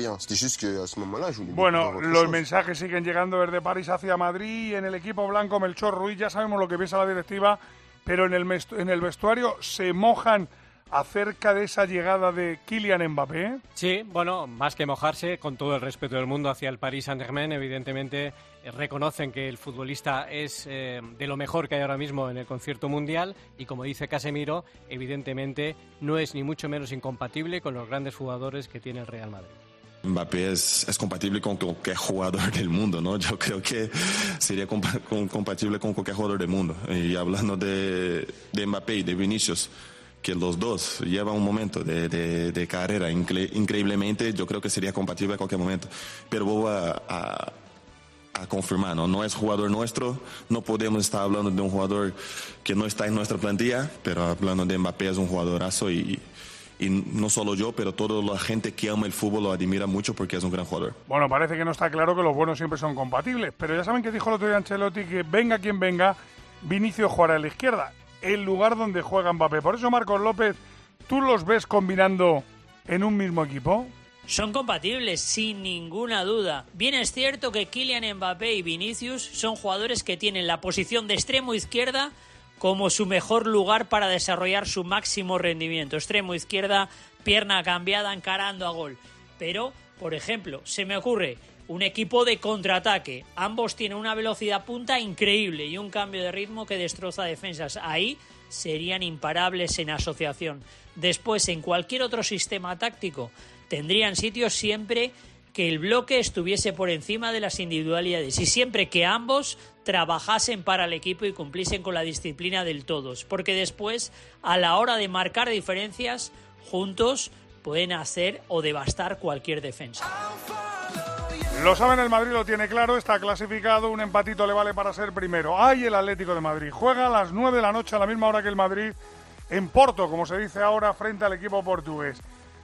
Bueno, los mensajes siguen llegando desde París hacia Madrid. En el equipo blanco, Melchor Ruiz, ya sabemos lo que piensa la directiva, pero en el, en el vestuario se mojan acerca de esa llegada de Kylian Mbappé. Sí, bueno, más que mojarse, con todo el respeto del mundo hacia el Paris Saint-Germain, evidentemente eh, reconocen que el futbolista es eh, de lo mejor que hay ahora mismo en el concierto mundial, y como dice Casemiro, evidentemente no es ni mucho menos incompatible con los grandes jugadores que tiene el Real Madrid. Mbappé es, es compatible con cualquier jugador del mundo, ¿no? Yo creo que sería compa- con, compatible con cualquier jugador del mundo. Y hablando de, de Mbappé y de Vinicius, que los dos llevan un momento de, de, de carrera incre- increíblemente, yo creo que sería compatible a cualquier momento. Pero voy a, a, a confirmar, ¿no? No es jugador nuestro, no podemos estar hablando de un jugador que no está en nuestra plantilla, pero hablando de Mbappé es un jugadorazo y... Y no solo yo, pero toda la gente que ama el fútbol lo admira mucho porque es un gran jugador. Bueno, parece que no está claro que los buenos siempre son compatibles, pero ya saben que dijo el otro día Ancelotti que venga quien venga, Vinicius jugará a la izquierda, el lugar donde juega Mbappé. Por eso, Marcos López, ¿tú los ves combinando en un mismo equipo? Son compatibles, sin ninguna duda. Bien es cierto que Kylian Mbappé y Vinicius son jugadores que tienen la posición de extremo izquierda como su mejor lugar para desarrollar su máximo rendimiento. Extremo izquierda, pierna cambiada, encarando a gol. Pero, por ejemplo, se me ocurre un equipo de contraataque. Ambos tienen una velocidad punta increíble y un cambio de ritmo que destroza defensas. Ahí serían imparables en asociación. Después, en cualquier otro sistema táctico, tendrían sitio siempre que el bloque estuviese por encima de las individualidades y siempre que ambos trabajasen para el equipo y cumpliesen con la disciplina del todos, porque después, a la hora de marcar diferencias, juntos pueden hacer o devastar cualquier defensa. Lo saben, el Madrid lo tiene claro, está clasificado, un empatito le vale para ser primero. ¡Ay, el Atlético de Madrid! Juega a las nueve de la noche, a la misma hora que el Madrid, en Porto, como se dice ahora, frente al equipo portugués.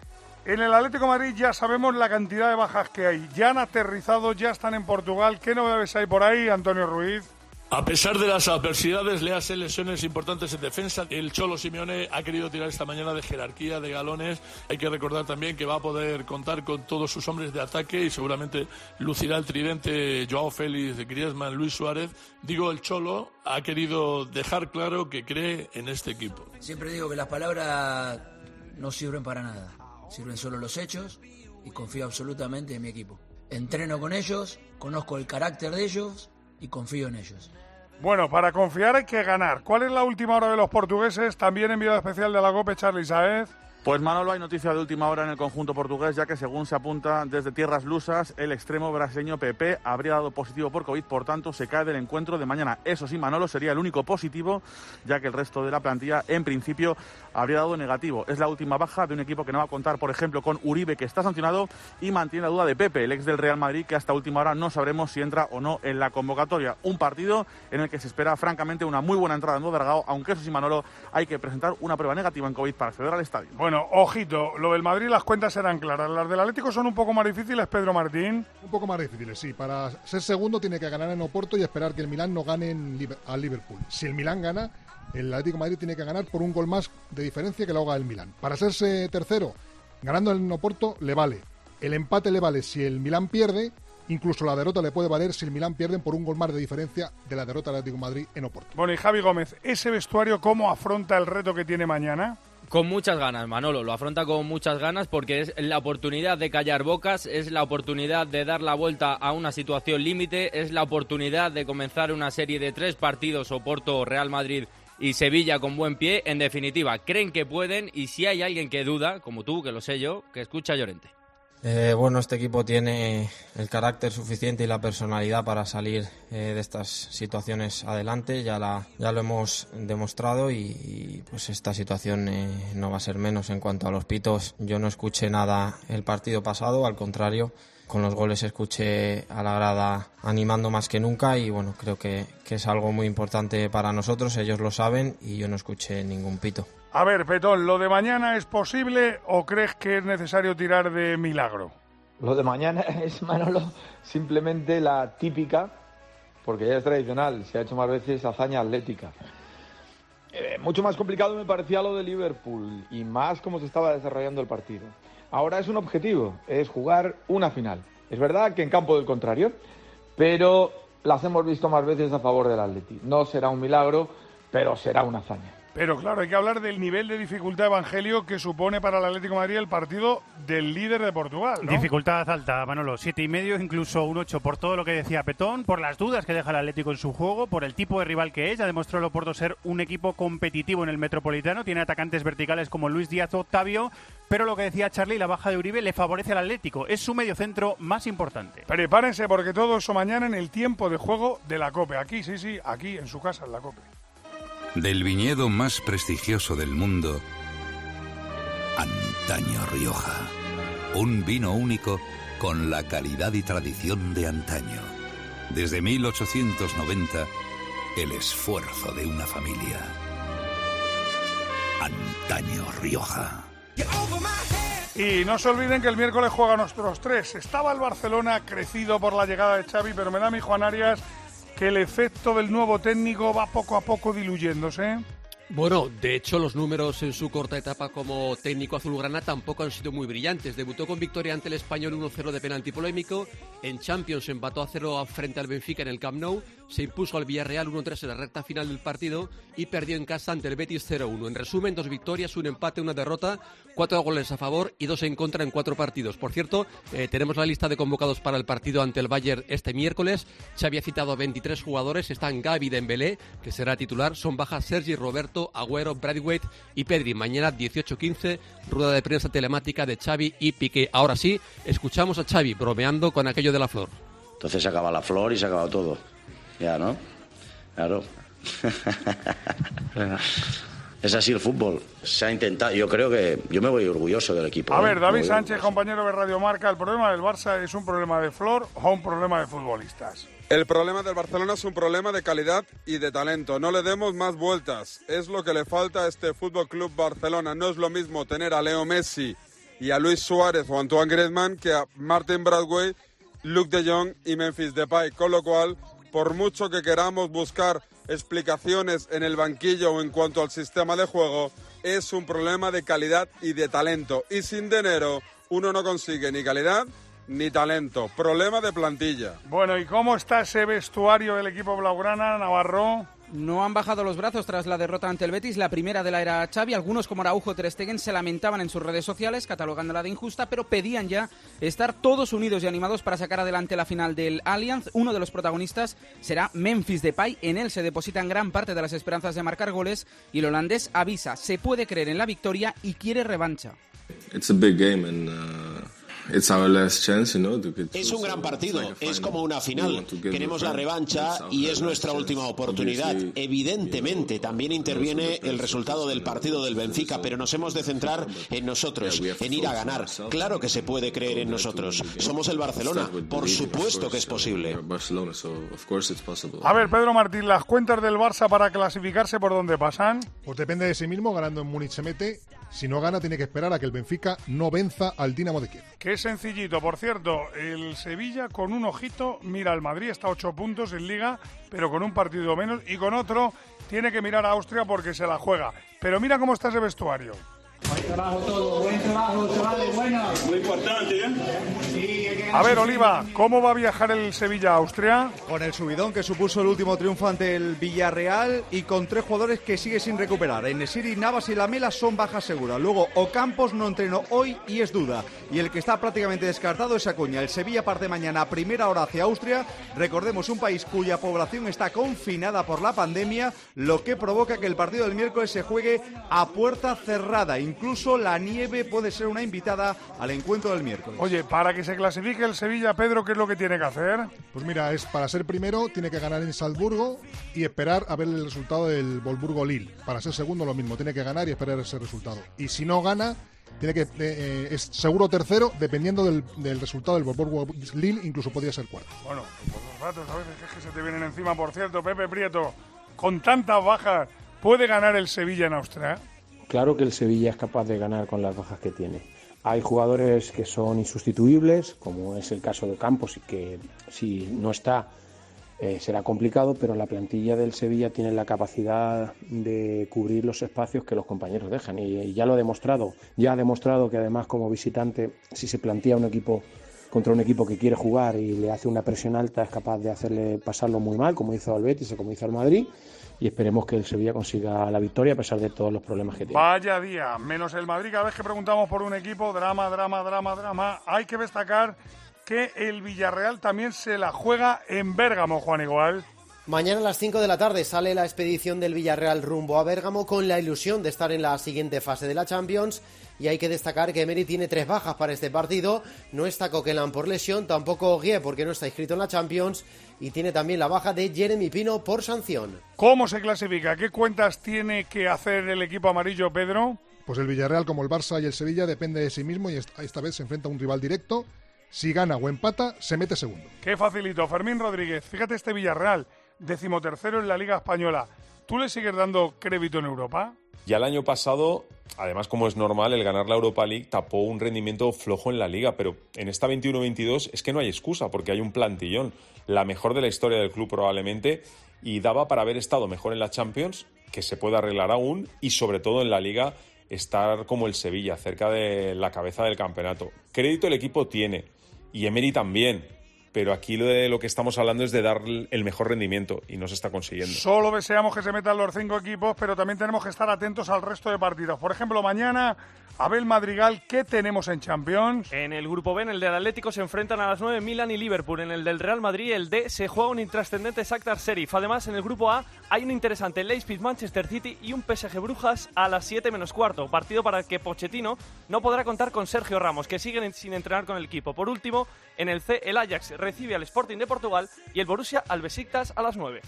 En el Atlético de Madrid ya sabemos la cantidad de bajas que hay. Ya han aterrizado, ya están en Portugal. ¿Qué novedades hay por ahí, Antonio Ruiz? A pesar de las adversidades, le hace lesiones importantes en defensa. El Cholo Simeone ha querido tirar esta mañana de jerarquía, de galones. Hay que recordar también que va a poder contar con todos sus hombres de ataque y seguramente lucirá el tridente Joao Félix, Griezmann, Luis Suárez. Digo, el Cholo ha querido dejar claro que cree en este equipo. Siempre digo que las palabras no sirven para nada. Sirven solo los hechos y confío absolutamente en mi equipo. Entreno con ellos, conozco el carácter de ellos y confío en ellos. Bueno, para confiar hay que ganar. ¿Cuál es la última hora de los portugueses? También enviado especial de la COPE, Charly Sáez. Pues Manolo, hay noticia de última hora en el conjunto portugués, ya que según se apunta desde tierras lusas, el extremo brasileño Pepe habría dado positivo por COVID, por tanto se cae del encuentro de mañana. Eso sí, Manolo sería el único positivo, ya que el resto de la plantilla en principio habría dado negativo. Es la última baja de un equipo que no va a contar, por ejemplo, con Uribe, que está sancionado, y mantiene la duda de Pepe, el ex del Real Madrid, que hasta última hora no sabremos si entra o no en la convocatoria. Un partido en el que se espera francamente una muy buena entrada en Dragao, aunque eso sí, Manolo, hay que presentar una prueba negativa en COVID para acceder al estadio. Bueno, ojito, lo del Madrid, las cuentas serán claras. Las del Atlético son un poco más difíciles, Pedro Martín. Un poco más difíciles, sí. Para ser segundo tiene que ganar en Oporto y esperar que el Milán no gane en Liber- al Liverpool. Si el Milán gana, el Atlético de Madrid tiene que ganar por un gol más de diferencia que lo haga el Milán. Para serse tercero, ganando en Oporto, le vale. El empate le vale si el Milán pierde. Incluso la derrota le puede valer si el Milán pierde por un gol más de diferencia de la derrota del Atlético de Madrid en Oporto. Bueno, y Javi Gómez, ¿ese vestuario cómo afronta el reto que tiene mañana? Con muchas ganas, Manolo, lo afronta con muchas ganas porque es la oportunidad de callar bocas, es la oportunidad de dar la vuelta a una situación límite, es la oportunidad de comenzar una serie de tres partidos, Oporto, Real Madrid y Sevilla, con buen pie. En definitiva, creen que pueden, y si hay alguien que duda, como tú, que lo sé yo, que escucha a Llorente. Eh, bueno, este equipo tiene el carácter suficiente y la personalidad para salir eh, de estas situaciones adelante, ya, la, ya lo hemos demostrado y, y pues esta situación eh, no va a ser menos en cuanto a los pitos. Yo no escuché nada el partido pasado, al contrario, con los goles escuché a la grada animando más que nunca y bueno, creo que, que es algo muy importante para nosotros, ellos lo saben y yo no escuché ningún pito. A ver, Petón, ¿lo de mañana es posible o crees que es necesario tirar de milagro? Lo de mañana es, Manolo, simplemente la típica, porque ya es tradicional, se ha hecho más veces, hazaña atlética. Eh, mucho más complicado me parecía lo de Liverpool y más cómo se estaba desarrollando el partido. Ahora es un objetivo, es jugar una final. Es verdad que en campo del contrario, pero las hemos visto más veces a favor del Atleti. No será un milagro, pero será una hazaña. Pero claro, hay que hablar del nivel de dificultad, Evangelio, que supone para el Atlético de Madrid el partido del líder de Portugal, ¿no? Dificultad alta, Manolo, siete y medio, incluso un ocho, por todo lo que decía Petón, por las dudas que deja el Atlético en su juego, por el tipo de rival que es. Ya demostró el Oporto ser un equipo competitivo en el Metropolitano, tiene atacantes verticales como Luis Díaz o Octavio, pero lo que decía Charly, la baja de Uribe le favorece al Atlético, es su mediocentro más importante. Prepárense porque todo eso mañana en el tiempo de juego de la COPE, aquí, sí, sí, aquí en su casa, en la COPE. Del viñedo más prestigioso del mundo, Antaño Rioja. Un vino único con la calidad y tradición de antaño. Desde mil ochocientos noventa, el esfuerzo de una familia. Antaño Rioja. Y no se olviden que el miércoles juega nuestros tres. Estaba el Barcelona crecido por la llegada de Xavi, pero me da mi Juan Arias que el efecto del nuevo técnico va poco a poco diluyéndose. Bueno, de hecho los números en su corta etapa como técnico azulgrana tampoco han sido muy brillantes. Debutó con victoria ante el Español uno cero de penalti polémico, en Champions empató a cero frente al Benfica en el Camp Nou, se impuso al Villarreal uno tres en la recta final del partido y perdió en casa ante el Betis cero uno. En resumen, dos victorias, un empate, una derrota, cuatro goles a favor y dos en contra en cuatro partidos. Por cierto, eh, tenemos la lista de convocados para el partido ante el Bayern este miércoles. Xavi ha citado a veintitrés jugadores, están Gavi, Dembélé, que será titular, son bajas Sergi Roberto, Neto, Agüero, Braithwaite y Pedri. Mañana dieciocho quince, rueda de prensa telemática de Xavi y Piqué. Ahora sí, escuchamos a Xavi bromeando con aquello de la flor. Entonces se acaba la flor y se acaba todo. Ya, ¿no? Claro. Es así el fútbol. Se ha intentado. Yo creo que yo me voy orgulloso del equipo. A ¿eh? ver, David Sánchez, orgulloso. compañero de Radio Marca, ¿el problema del Barça es un problema de flor o un problema de futbolistas? El problema del Barcelona es un problema de calidad y de talento. No le demos más vueltas. Es lo que le falta a este Fútbol Club Barcelona. No es lo mismo tener a Leo Messi y a Luis Suárez o Antoine Griezmann que a Martin Braithwaite, Luke de Jong y Memphis Depay. Con lo cual, por mucho que queramos buscar explicaciones en el banquillo o en cuanto al sistema de juego, es un problema de calidad y de talento. Y sin dinero uno no consigue ni calidad ni talento. Problema de plantilla. Bueno, ¿y cómo está ese vestuario del equipo blaugrana, Navarro? No han bajado los brazos tras la derrota ante el Betis, la primera de la era Xavi. Algunos, como Araujo, Ter Stegen, se lamentaban en sus redes sociales, catalogándola de injusta, pero pedían ya estar todos unidos y animados para sacar adelante la final del Allianz. Uno de los protagonistas será Memphis Depay. En él se depositan gran parte de las esperanzas de marcar goles y el holandés avisa, se puede creer en la victoria y quiere revancha. It's a big game and, uh... It's our last chance, you know, to get es un gran partido, es como una final. Queremos la revancha y es nuestra última oportunidad. Evidentemente, también interviene el resultado del partido del Benfica, pero nos hemos de centrar en nosotros, en ir a ganar. Claro que se puede creer en nosotros. Somos el Barcelona, por supuesto que es posible. A ver, Pedro Martín, ¿las cuentas del Barça para clasificarse por dónde pasan? Pues depende de sí mismo, ganando en Múnich se mete. Si no gana, tiene que esperar a que el Benfica no venza al Dinamo de Kiev. Qué sencillito. Por cierto, el Sevilla con un ojito mira al Madrid, está a ocho puntos en Liga, pero con un partido menos, y con otro tiene que mirar a Austria porque se la juega. Pero mira cómo está ese vestuario. Buen trabajo todo, buen trabajo, chavales, bueno. Muy importante, ¿eh? A ver, Oliva, ¿cómo va a viajar el Sevilla a Austria? Con el subidón que supuso el último triunfo ante el Villarreal y con tres jugadores que sigue sin recuperar. Enesiri, Navas y Lamela son bajas seguras. Luego, Ocampos no entrenó hoy y es duda. Y el que está prácticamente descartado es Acuña. El Sevilla parte mañana a primera hora hacia Austria. Recordemos, un país cuya población está confinada por la pandemia, lo que provoca que el partido del miércoles se juegue a puerta cerrada. Incluso la nieve puede ser una invitada al encuentro del miércoles. Oye, para que se clasifique el Sevilla, Pedro, ¿qué es lo que tiene que hacer? Pues mira, es para ser primero tiene que ganar en Salzburgo y esperar a ver el resultado del Wolfsburgo-Lille. Para ser segundo lo mismo, tiene que ganar y esperar ese resultado. Y si no gana, tiene que eh, es seguro tercero, dependiendo del, del resultado del Wolfsburgo-Lille, incluso podría ser cuarto. Bueno, por los ratos a veces es que se te vienen encima. Por cierto, Pepe Prieto, con tantas bajas, ¿puede ganar el Sevilla en Austria? Claro que el Sevilla es capaz de ganar con las bajas que tiene. Hay jugadores que son insustituibles, como es el caso de Campos, y que si no está eh, será complicado, pero la plantilla del Sevilla tiene la capacidad de cubrir los espacios que los compañeros dejan, y, y ya lo ha demostrado. Ya ha demostrado que además como visitante, si se plantea un equipo contra un equipo que quiere jugar y le hace una presión alta, es capaz de hacerle pasarlo muy mal, como hizo al Betis o como hizo al Madrid. Y esperemos que el Sevilla consiga la victoria a pesar de todos los problemas que tiene. Vaya día, menos el Madrid. Cada vez que preguntamos por un equipo, drama, drama, drama, drama. Hay que destacar que el Villarreal también se la juega en Bérgamo, Juan Igual. Mañana a las cinco de la tarde sale la expedición del Villarreal rumbo a Bérgamo con la ilusión de estar en la siguiente fase de la Champions. Y hay que destacar que Emery tiene tres bajas para este partido. No está Coquelin por lesión, tampoco Gué porque no está inscrito en la Champions. Y tiene también la baja de Jeremy Pino por sanción. ¿Cómo se clasifica? ¿Qué cuentas tiene que hacer el equipo amarillo, Pedro? Pues el Villarreal, como el Barça y el Sevilla, depende de sí mismo y esta, esta vez se enfrenta a un rival directo. Si gana o empata, se mete segundo. Qué facilito. Fermín Rodríguez, fíjate este Villarreal, decimotercero en la Liga Española. ¿Tú le sigues dando crédito en Europa? Ya el año pasado, además como es normal, el ganar la Europa League tapó un rendimiento flojo en la Liga, pero en esta veintiuno veintidós es que no hay excusa porque hay un plantillón, la mejor de la historia del club probablemente, y daba para haber estado mejor en la Champions, que se puede arreglar aún, y sobre todo en la Liga estar como el Sevilla, cerca de la cabeza del campeonato. Crédito el equipo tiene, y Emery también, pero aquí lo, de lo que estamos hablando es de dar el mejor rendimiento y no se está consiguiendo. Solo deseamos que se metan los cinco equipos, pero también tenemos que estar atentos al resto de partidos. Por ejemplo, mañana Abel Madrigal, ¿qué tenemos en Champions? En el grupo B, en el del Atlético, se enfrentan a las nueve Milan y Liverpool. En el del Real Madrid, el D, se juega un intrascendente Shakhtar Sheriff. Además, en el grupo A hay un interesante Leipzig-Manchester City y un P S G Brujas a las siete menos cuarto. Partido para el que Pochettino no podrá contar con Sergio Ramos, que sigue sin entrenar con el equipo. Por último, en el C, el Ajax recibe al Sporting de Portugal y el Borussia al Besiktas a las nueve.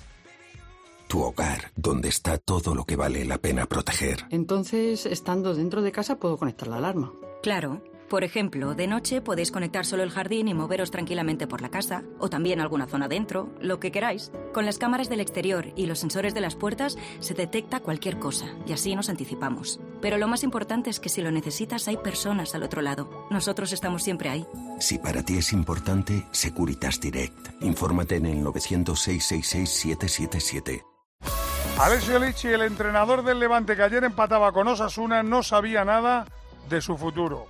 Tu hogar, donde está todo lo que vale la pena proteger. Entonces, estando dentro de casa, puedo conectar la alarma. Claro. Por ejemplo, de noche podéis conectar solo el jardín y moveros tranquilamente por la casa, o también alguna zona dentro, lo que queráis. Con las cámaras del exterior y los sensores de las puertas se detecta cualquier cosa, y así nos anticipamos. Pero lo más importante es que si lo necesitas hay personas al otro lado. Nosotros estamos siempre ahí. Si para ti es importante, Securitas Direct. Infórmate en el novecientos, seiscientos sesenta y seis, siete siete siete. Alessio Lichi, el entrenador del Levante que ayer empataba con Osasuna, no sabía nada de su futuro.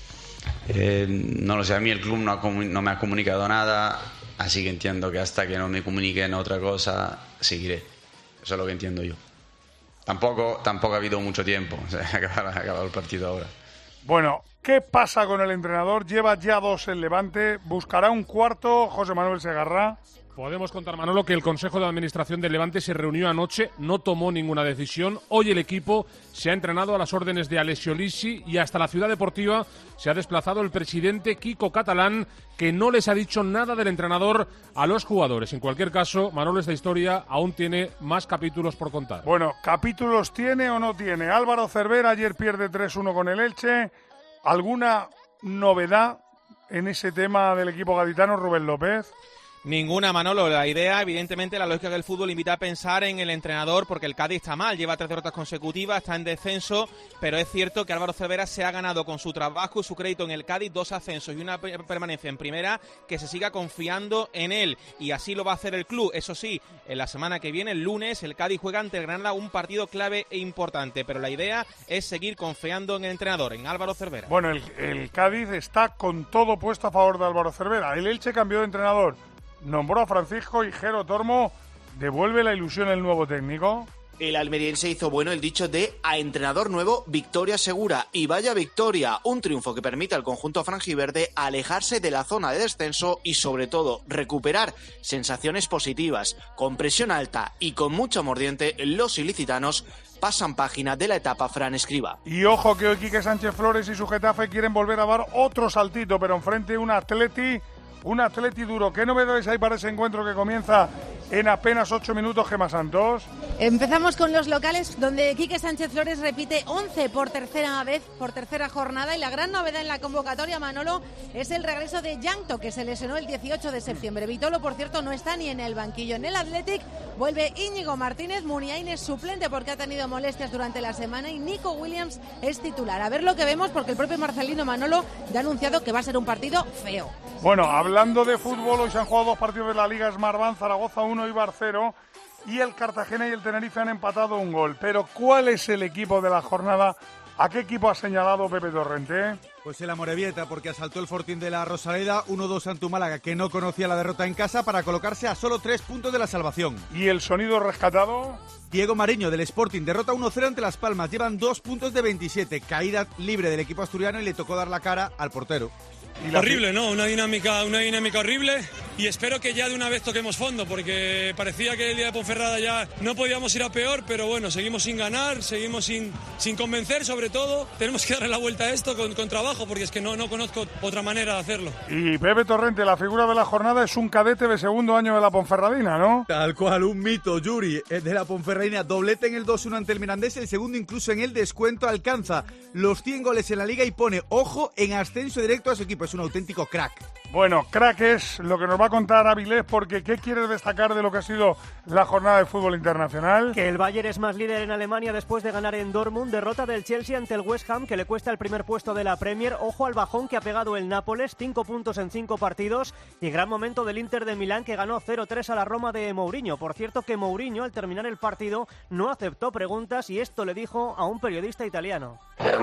Eh, no lo sé, a mí el club no, ha comun- no me ha comunicado nada, así que entiendo que hasta que no me comuniquen otra cosa, seguiré. Eso es lo que entiendo yo. Tampoco, tampoco ha habido mucho tiempo, o sea, ha acabado, ha acabado el partido ahora. Bueno, ¿qué pasa con el entrenador? Lleva ya dos el Levante, buscará un cuarto, José Manuel Segarra. Podemos contar, Manolo, que el Consejo de Administración del Levante se reunió anoche, no tomó ninguna decisión. Hoy el equipo se ha entrenado a las órdenes de Alessio Lichi y hasta la Ciudad Deportiva se ha desplazado el presidente Quico Catalán, que no les ha dicho nada del entrenador a los jugadores. En cualquier caso, Manolo, esta historia aún tiene más capítulos por contar. Bueno, ¿capítulos tiene o no tiene? Álvaro Cervera ayer pierde tres uno con el Elche. ¿Alguna novedad en ese tema del equipo gaditano, Rubén López? Ninguna, Manolo. La idea, evidentemente, la lógica del fútbol invita a pensar en el entrenador porque el Cádiz está mal, lleva tres derrotas consecutivas, está en descenso, pero es cierto que Álvaro Cervera se ha ganado con su trabajo y su crédito en el Cádiz dos ascensos y una permanencia en primera, que se siga confiando en él y así lo va a hacer el club. Eso sí, en la semana que viene, el lunes, el Cádiz juega ante el Granada, un partido clave e importante, pero la idea es seguir confiando en el entrenador, en Álvaro Cervera. Bueno, el, el Cádiz está con todo puesto a favor de Álvaro Cervera. El Elche cambió de entrenador. Nombró a Francisco Higuero Tormo. ¿Devuelve la ilusión el nuevo técnico? El almeriense hizo bueno el dicho de a entrenador nuevo, victoria segura. Y vaya victoria, un triunfo que permite al conjunto franjiverde alejarse de la zona de descenso y sobre todo recuperar sensaciones positivas. Con presión alta y con mucho mordiente, los ilicitanos pasan página de la etapa Fran Escribá. Y ojo que hoy Quique Sánchez Flores y su Getafe quieren volver a dar otro saltito, pero enfrente un Atleti... Un Atleti duro. ¿Qué novedades hay para ese encuentro que comienza en apenas ocho minutos, Gemma Santos? Empezamos con los locales, donde Quique Sánchez Flores repite once por tercera vez, por tercera jornada. Y la gran novedad en la convocatoria, Manolo, es el regreso de Llanto, que se lesionó el dieciocho de septiembre. Vitolo, por cierto, no está ni en el banquillo. En el Athletic vuelve Íñigo Martínez. Muniain es suplente porque ha tenido molestias durante la semana. Y Nico Williams es titular. A ver lo que vemos, porque el propio Marcelino Manolo ya ha anunciado que va a ser un partido feo. Bueno, hablando de fútbol, hoy se han jugado dos partidos de la Liga Smartbank, Zaragoza uno y Bar cero, y el Cartagena y el Tenerife han empatado un gol. Pero ¿cuál es el equipo de la jornada? ¿A qué equipo ha señalado Pepe Torrente? Pues el Amorebieta, porque asaltó el Fortín de la Rosaleda uno dos ante un Málaga, que no conocía la derrota en casa, para colocarse a solo tres puntos de la salvación. ¿Y el sonido rescatado? Diego Mariño, del Sporting, derrota uno cero ante Las Palmas. Llevan dos puntos de veintisiete. Caída libre del equipo asturiano y le tocó dar la cara al portero. Horrible, ¿no? Una dinámica, una dinámica horrible y espero que ya de una vez toquemos fondo porque parecía que el día de Ponferrada ya no podíamos ir a peor, pero bueno, seguimos sin ganar, seguimos sin, sin convencer sobre todo. Tenemos que darle la vuelta a esto con, con trabajo porque es que no, no conozco otra manera de hacerlo. Y Pepe Torrente, la figura de la jornada, es un cadete de segundo año de la Ponferradina, ¿no? Tal cual, un mito, Yuri, es de la Ponferradina, doblete en el dos uno ante el Mirandés, el segundo incluso en el descuento alcanza los cien goles en la Liga y pone, ojo, en ascenso directo a su equipo. Es un auténtico crack. Bueno, crack es lo que nos va a contar Avilés, porque ¿qué quieres destacar de lo que ha sido la jornada de fútbol internacional? Que el Bayern es más líder en Alemania después de ganar en Dortmund, derrota del Chelsea ante el West Ham, que le cuesta el primer puesto de la Premier. Ojo al bajón que ha pegado el Nápoles, cinco puntos en cinco partidos, y gran momento del Inter de Milán, que ganó cero tres a la Roma de Mourinho. Por cierto que Mourinho, al terminar el partido, no aceptó preguntas y esto le dijo a un periodista italiano.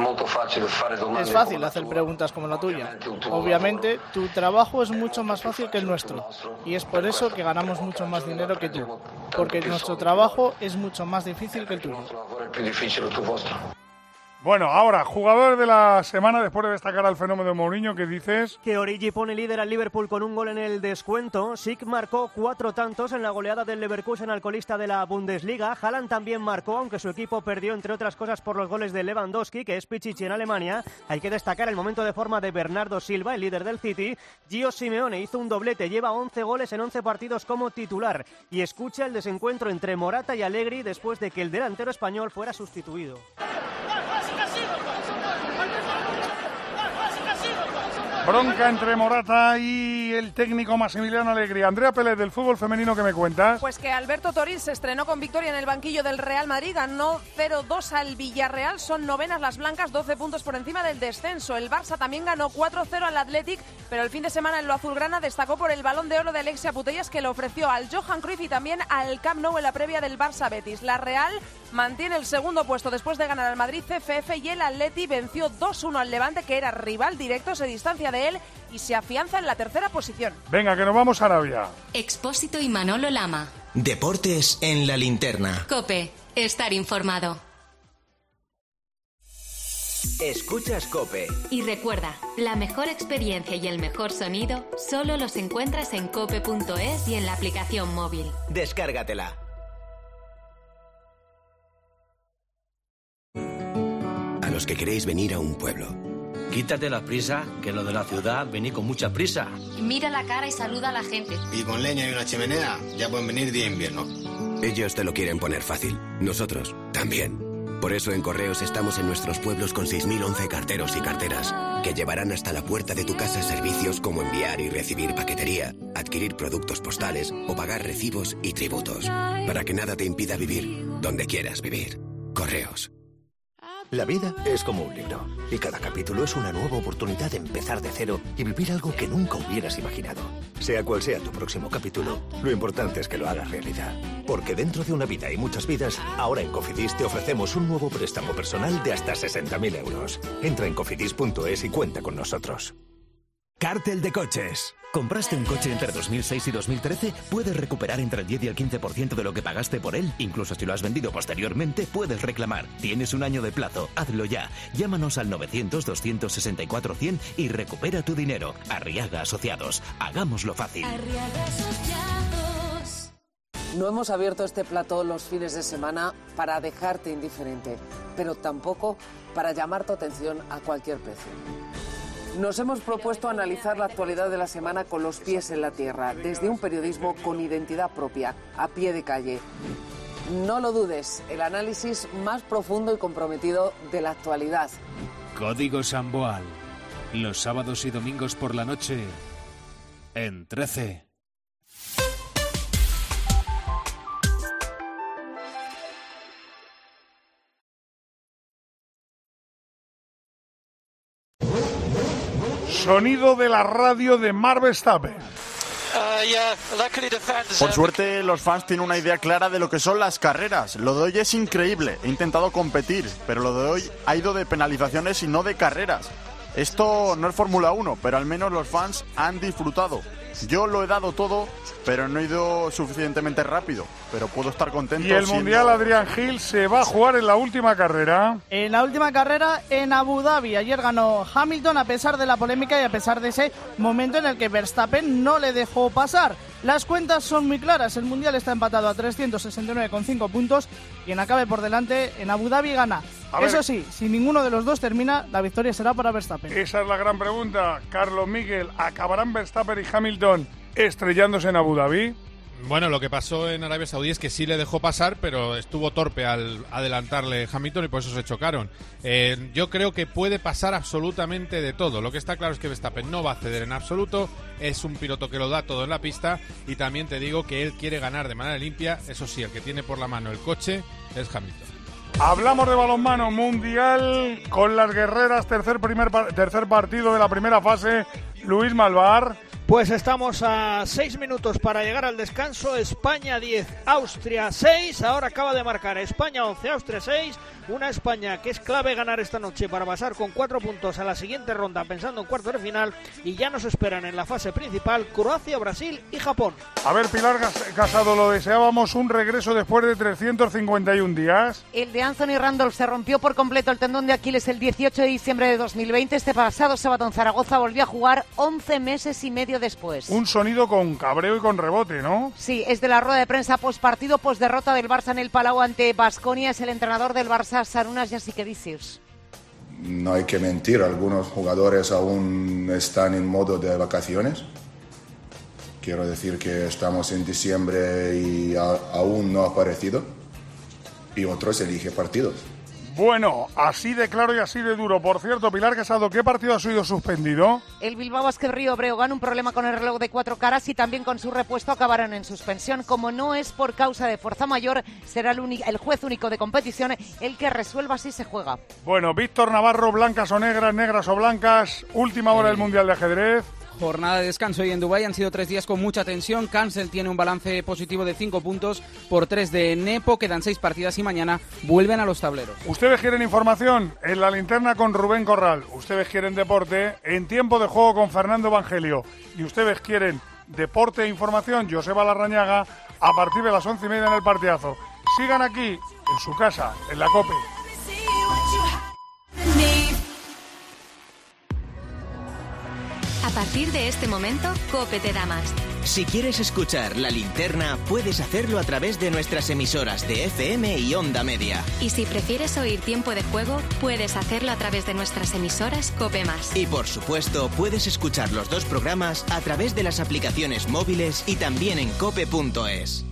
Es fácil hacer preguntas como la tuya. Obviamente, tu trabajo es mucho más fácil que el nuestro. Y es por eso que ganamos mucho más dinero que tú. Porque nuestro trabajo es mucho más difícil que el tuyo. Bueno, ahora, jugador de la semana, después de destacar al fenómeno de Mourinho, ¿qué dices? Que Origi pone líder al Liverpool con un gol en el descuento. Schick marcó cuatro tantos en la goleada del Leverkusen al colista de la Bundesliga. Haaland también marcó, aunque su equipo perdió, entre otras cosas, por los goles de Lewandowski, que es Pichichi en Alemania. Hay que destacar el momento de forma de Bernardo Silva, el líder del City. Gio Simeone hizo un doblete, lleva once goles en once partidos como titular. Y escucha el desencuentro entre Morata y Allegri después de que el delantero español fuera sustituido. Bronca entre Morata y el técnico Massimiliano Allegri. Andrea Pérez, del fútbol femenino, ¿qué me cuentas? Pues que Alberto Toril se estrenó con victoria en el banquillo del Real Madrid, ganó cero dos al Villarreal, son novenas las blancas, doce puntos por encima del descenso. El Barça también ganó cuatro cero al Athletic, pero el fin de semana en lo azulgrana destacó por el Balón de Oro de Alexia Putellas, que le ofreció al Johan Cruyff y también al Camp Nou en la previa del Barça-Betis. La Real mantiene el segundo puesto después de ganar al Madrid C F F y el Atleti venció dos uno al Levante, que era rival directo, se distancia de él y se afianza en la tercera posición. Venga, que nos vamos a Arabia. Expósito y Manolo Lama. Deportes en la linterna. COPE. Estar informado. Escuchas COPE. Y recuerda, la mejor experiencia y el mejor sonido solo los encuentras en cope punto es y en la aplicación móvil. Descárgatela. A los que queréis venir a un pueblo. Quítate la prisa, que lo de la ciudad venís con mucha prisa. Mira la cara y saluda a la gente. Y con leña y una chimenea, ya pueden venir día invierno. Ellos te lo quieren poner fácil. Nosotros también. Por eso en Correos estamos en nuestros pueblos con seis mil once carteros y carteras, que llevarán hasta la puerta de tu casa servicios como enviar y recibir paquetería, adquirir productos postales o pagar recibos y tributos. Para que nada te impida vivir donde quieras vivir. Correos. La vida es como un libro, y cada capítulo es una nueva oportunidad de empezar de cero y vivir algo que nunca hubieras imaginado. Sea cual sea tu próximo capítulo, lo importante es que lo hagas realidad. Porque dentro de una vida y muchas vidas, ahora en Cofidis te ofrecemos un nuevo préstamo personal de hasta sesenta mil euros. Entra en cofidis punto es y cuenta con nosotros. Cártel de coches. ¿Compraste un coche entre dos mil seis y dos mil trece? Puedes recuperar entre el diez y el quince por ciento de lo que pagaste por él. Incluso si lo has vendido posteriormente, puedes reclamar. Tienes un año de plazo. Hazlo ya. Llámanos al novecientos, doscientos sesenta y cuatro, cien y recupera tu dinero. Arriaga Asociados. Hagámoslo fácil. Arriaga Asociados. No hemos abierto este plató los fines de semana para dejarte indiferente, pero tampoco para llamar tu atención a cualquier precio. Nos hemos propuesto analizar la actualidad de la semana con los pies en la tierra, desde un periodismo con identidad propia, a pie de calle. No lo dudes, el análisis más profundo y comprometido de la actualidad. Código Samboal, los sábados y domingos por la noche, en trece. Sonido de la radio de Max Verstappen. Por suerte, los fans tienen una idea clara de lo que son las carreras. Lo de hoy es increíble. He intentado competir, pero lo de hoy ha ido de penalizaciones y no de carreras. Esto no es Fórmula uno, pero al menos los fans han disfrutado. Yo lo he dado todo, pero no he ido suficientemente rápido. Pero puedo estar contento. Y el siendo... Mundial, Adrián Gil, se va a jugar en la última carrera. En la última carrera en Abu Dhabi. Ayer ganó Hamilton a pesar de la polémica y a pesar de ese momento en el que Verstappen no le dejó pasar. Las cuentas son muy claras. El Mundial está empatado a trescientos sesenta y nueve con cinco puntos. Quien acabe por delante en Abu Dhabi gana. Eso sí, si ninguno de los dos termina, la victoria será para Verstappen. Esa es la gran pregunta. Carlos Miguel, ¿acabarán Verstappen y Hamilton estrellándose en Abu Dhabi? Bueno, lo que pasó en Arabia Saudí es que sí le dejó pasar, pero estuvo torpe al adelantarle Hamilton y por eso se chocaron. Eh, yo creo que puede pasar absolutamente de todo. Lo que está claro es que Verstappen no va a ceder en absoluto. Es un piloto que lo da todo en la pista y también te digo que él quiere ganar de manera limpia. Eso sí, el que tiene por la mano el coche es Hamilton. Hablamos de balonmano mundial con las guerreras, tercer, primer, tercer partido de la primera fase. Luis Malvar. Pues estamos a seis minutos para llegar al descanso. España diez, Austria seis. Ahora acaba de marcar España once, Austria seis. Una España que es clave ganar esta noche para pasar con cuatro puntos a la siguiente ronda, pensando en cuartos de final. Y ya nos esperan en la fase principal Croacia, Brasil y Japón. A ver, Pilar Casado, lo deseábamos un regreso después de trescientos cincuenta y un días. El de Anthony Randolph se rompió por completo el tendón de Aquiles el dieciocho de diciembre de dos mil veinte. Este pasado sábado en Zaragoza volvió a jugar once meses y medio después. Un sonido con cabreo y con rebote, ¿no? Sí, es de la rueda de prensa postpartido, posderrota del Barça en el Palau ante Baskonia. Es el entrenador del Barça, Sarunas Jasikevičius. No hay que mentir, algunos jugadores aún están en modo de vacaciones. Quiero decir que estamos en diciembre y a, aún no ha aparecido. Y otros eligen partidos. Bueno, así de claro y así de duro. Por cierto, Pilar Casado, ¿qué partido ha sido suspendido? El Bilbao Basket Río Breogán, un problema con el reloj de cuatro caras y también con su repuesto acabaron en suspensión. Como no es por causa de fuerza mayor, será el, uni- el juez único de competición el que resuelva si se juega. Bueno, Víctor Navarro, blancas o negras, negras o blancas, última hora del Mundial de Ajedrez. Jornada de descanso hoy en Dubái, han sido tres días con mucha tensión. Cancel tiene un balance positivo de cinco puntos por tres de Nepo, quedan seis partidas y mañana vuelven a los tableros. Ustedes quieren información en La Linterna con Rubén Corral, ustedes quieren deporte en Tiempo de Juego con Fernando Evangelio y ustedes quieren deporte e información, Joseba Larrañaga, a partir de las once y media en el partidazo. Sigan aquí, en su casa, en la COPE. A partir de este momento, COPE te da más. Si quieres escuchar La Linterna, puedes hacerlo a través de nuestras emisoras de F M y Onda Media. Y si prefieres oír Tiempo de Juego, puedes hacerlo a través de nuestras emisoras COPE más. Y por supuesto, puedes escuchar los dos programas a través de las aplicaciones móviles y también en cope punto es.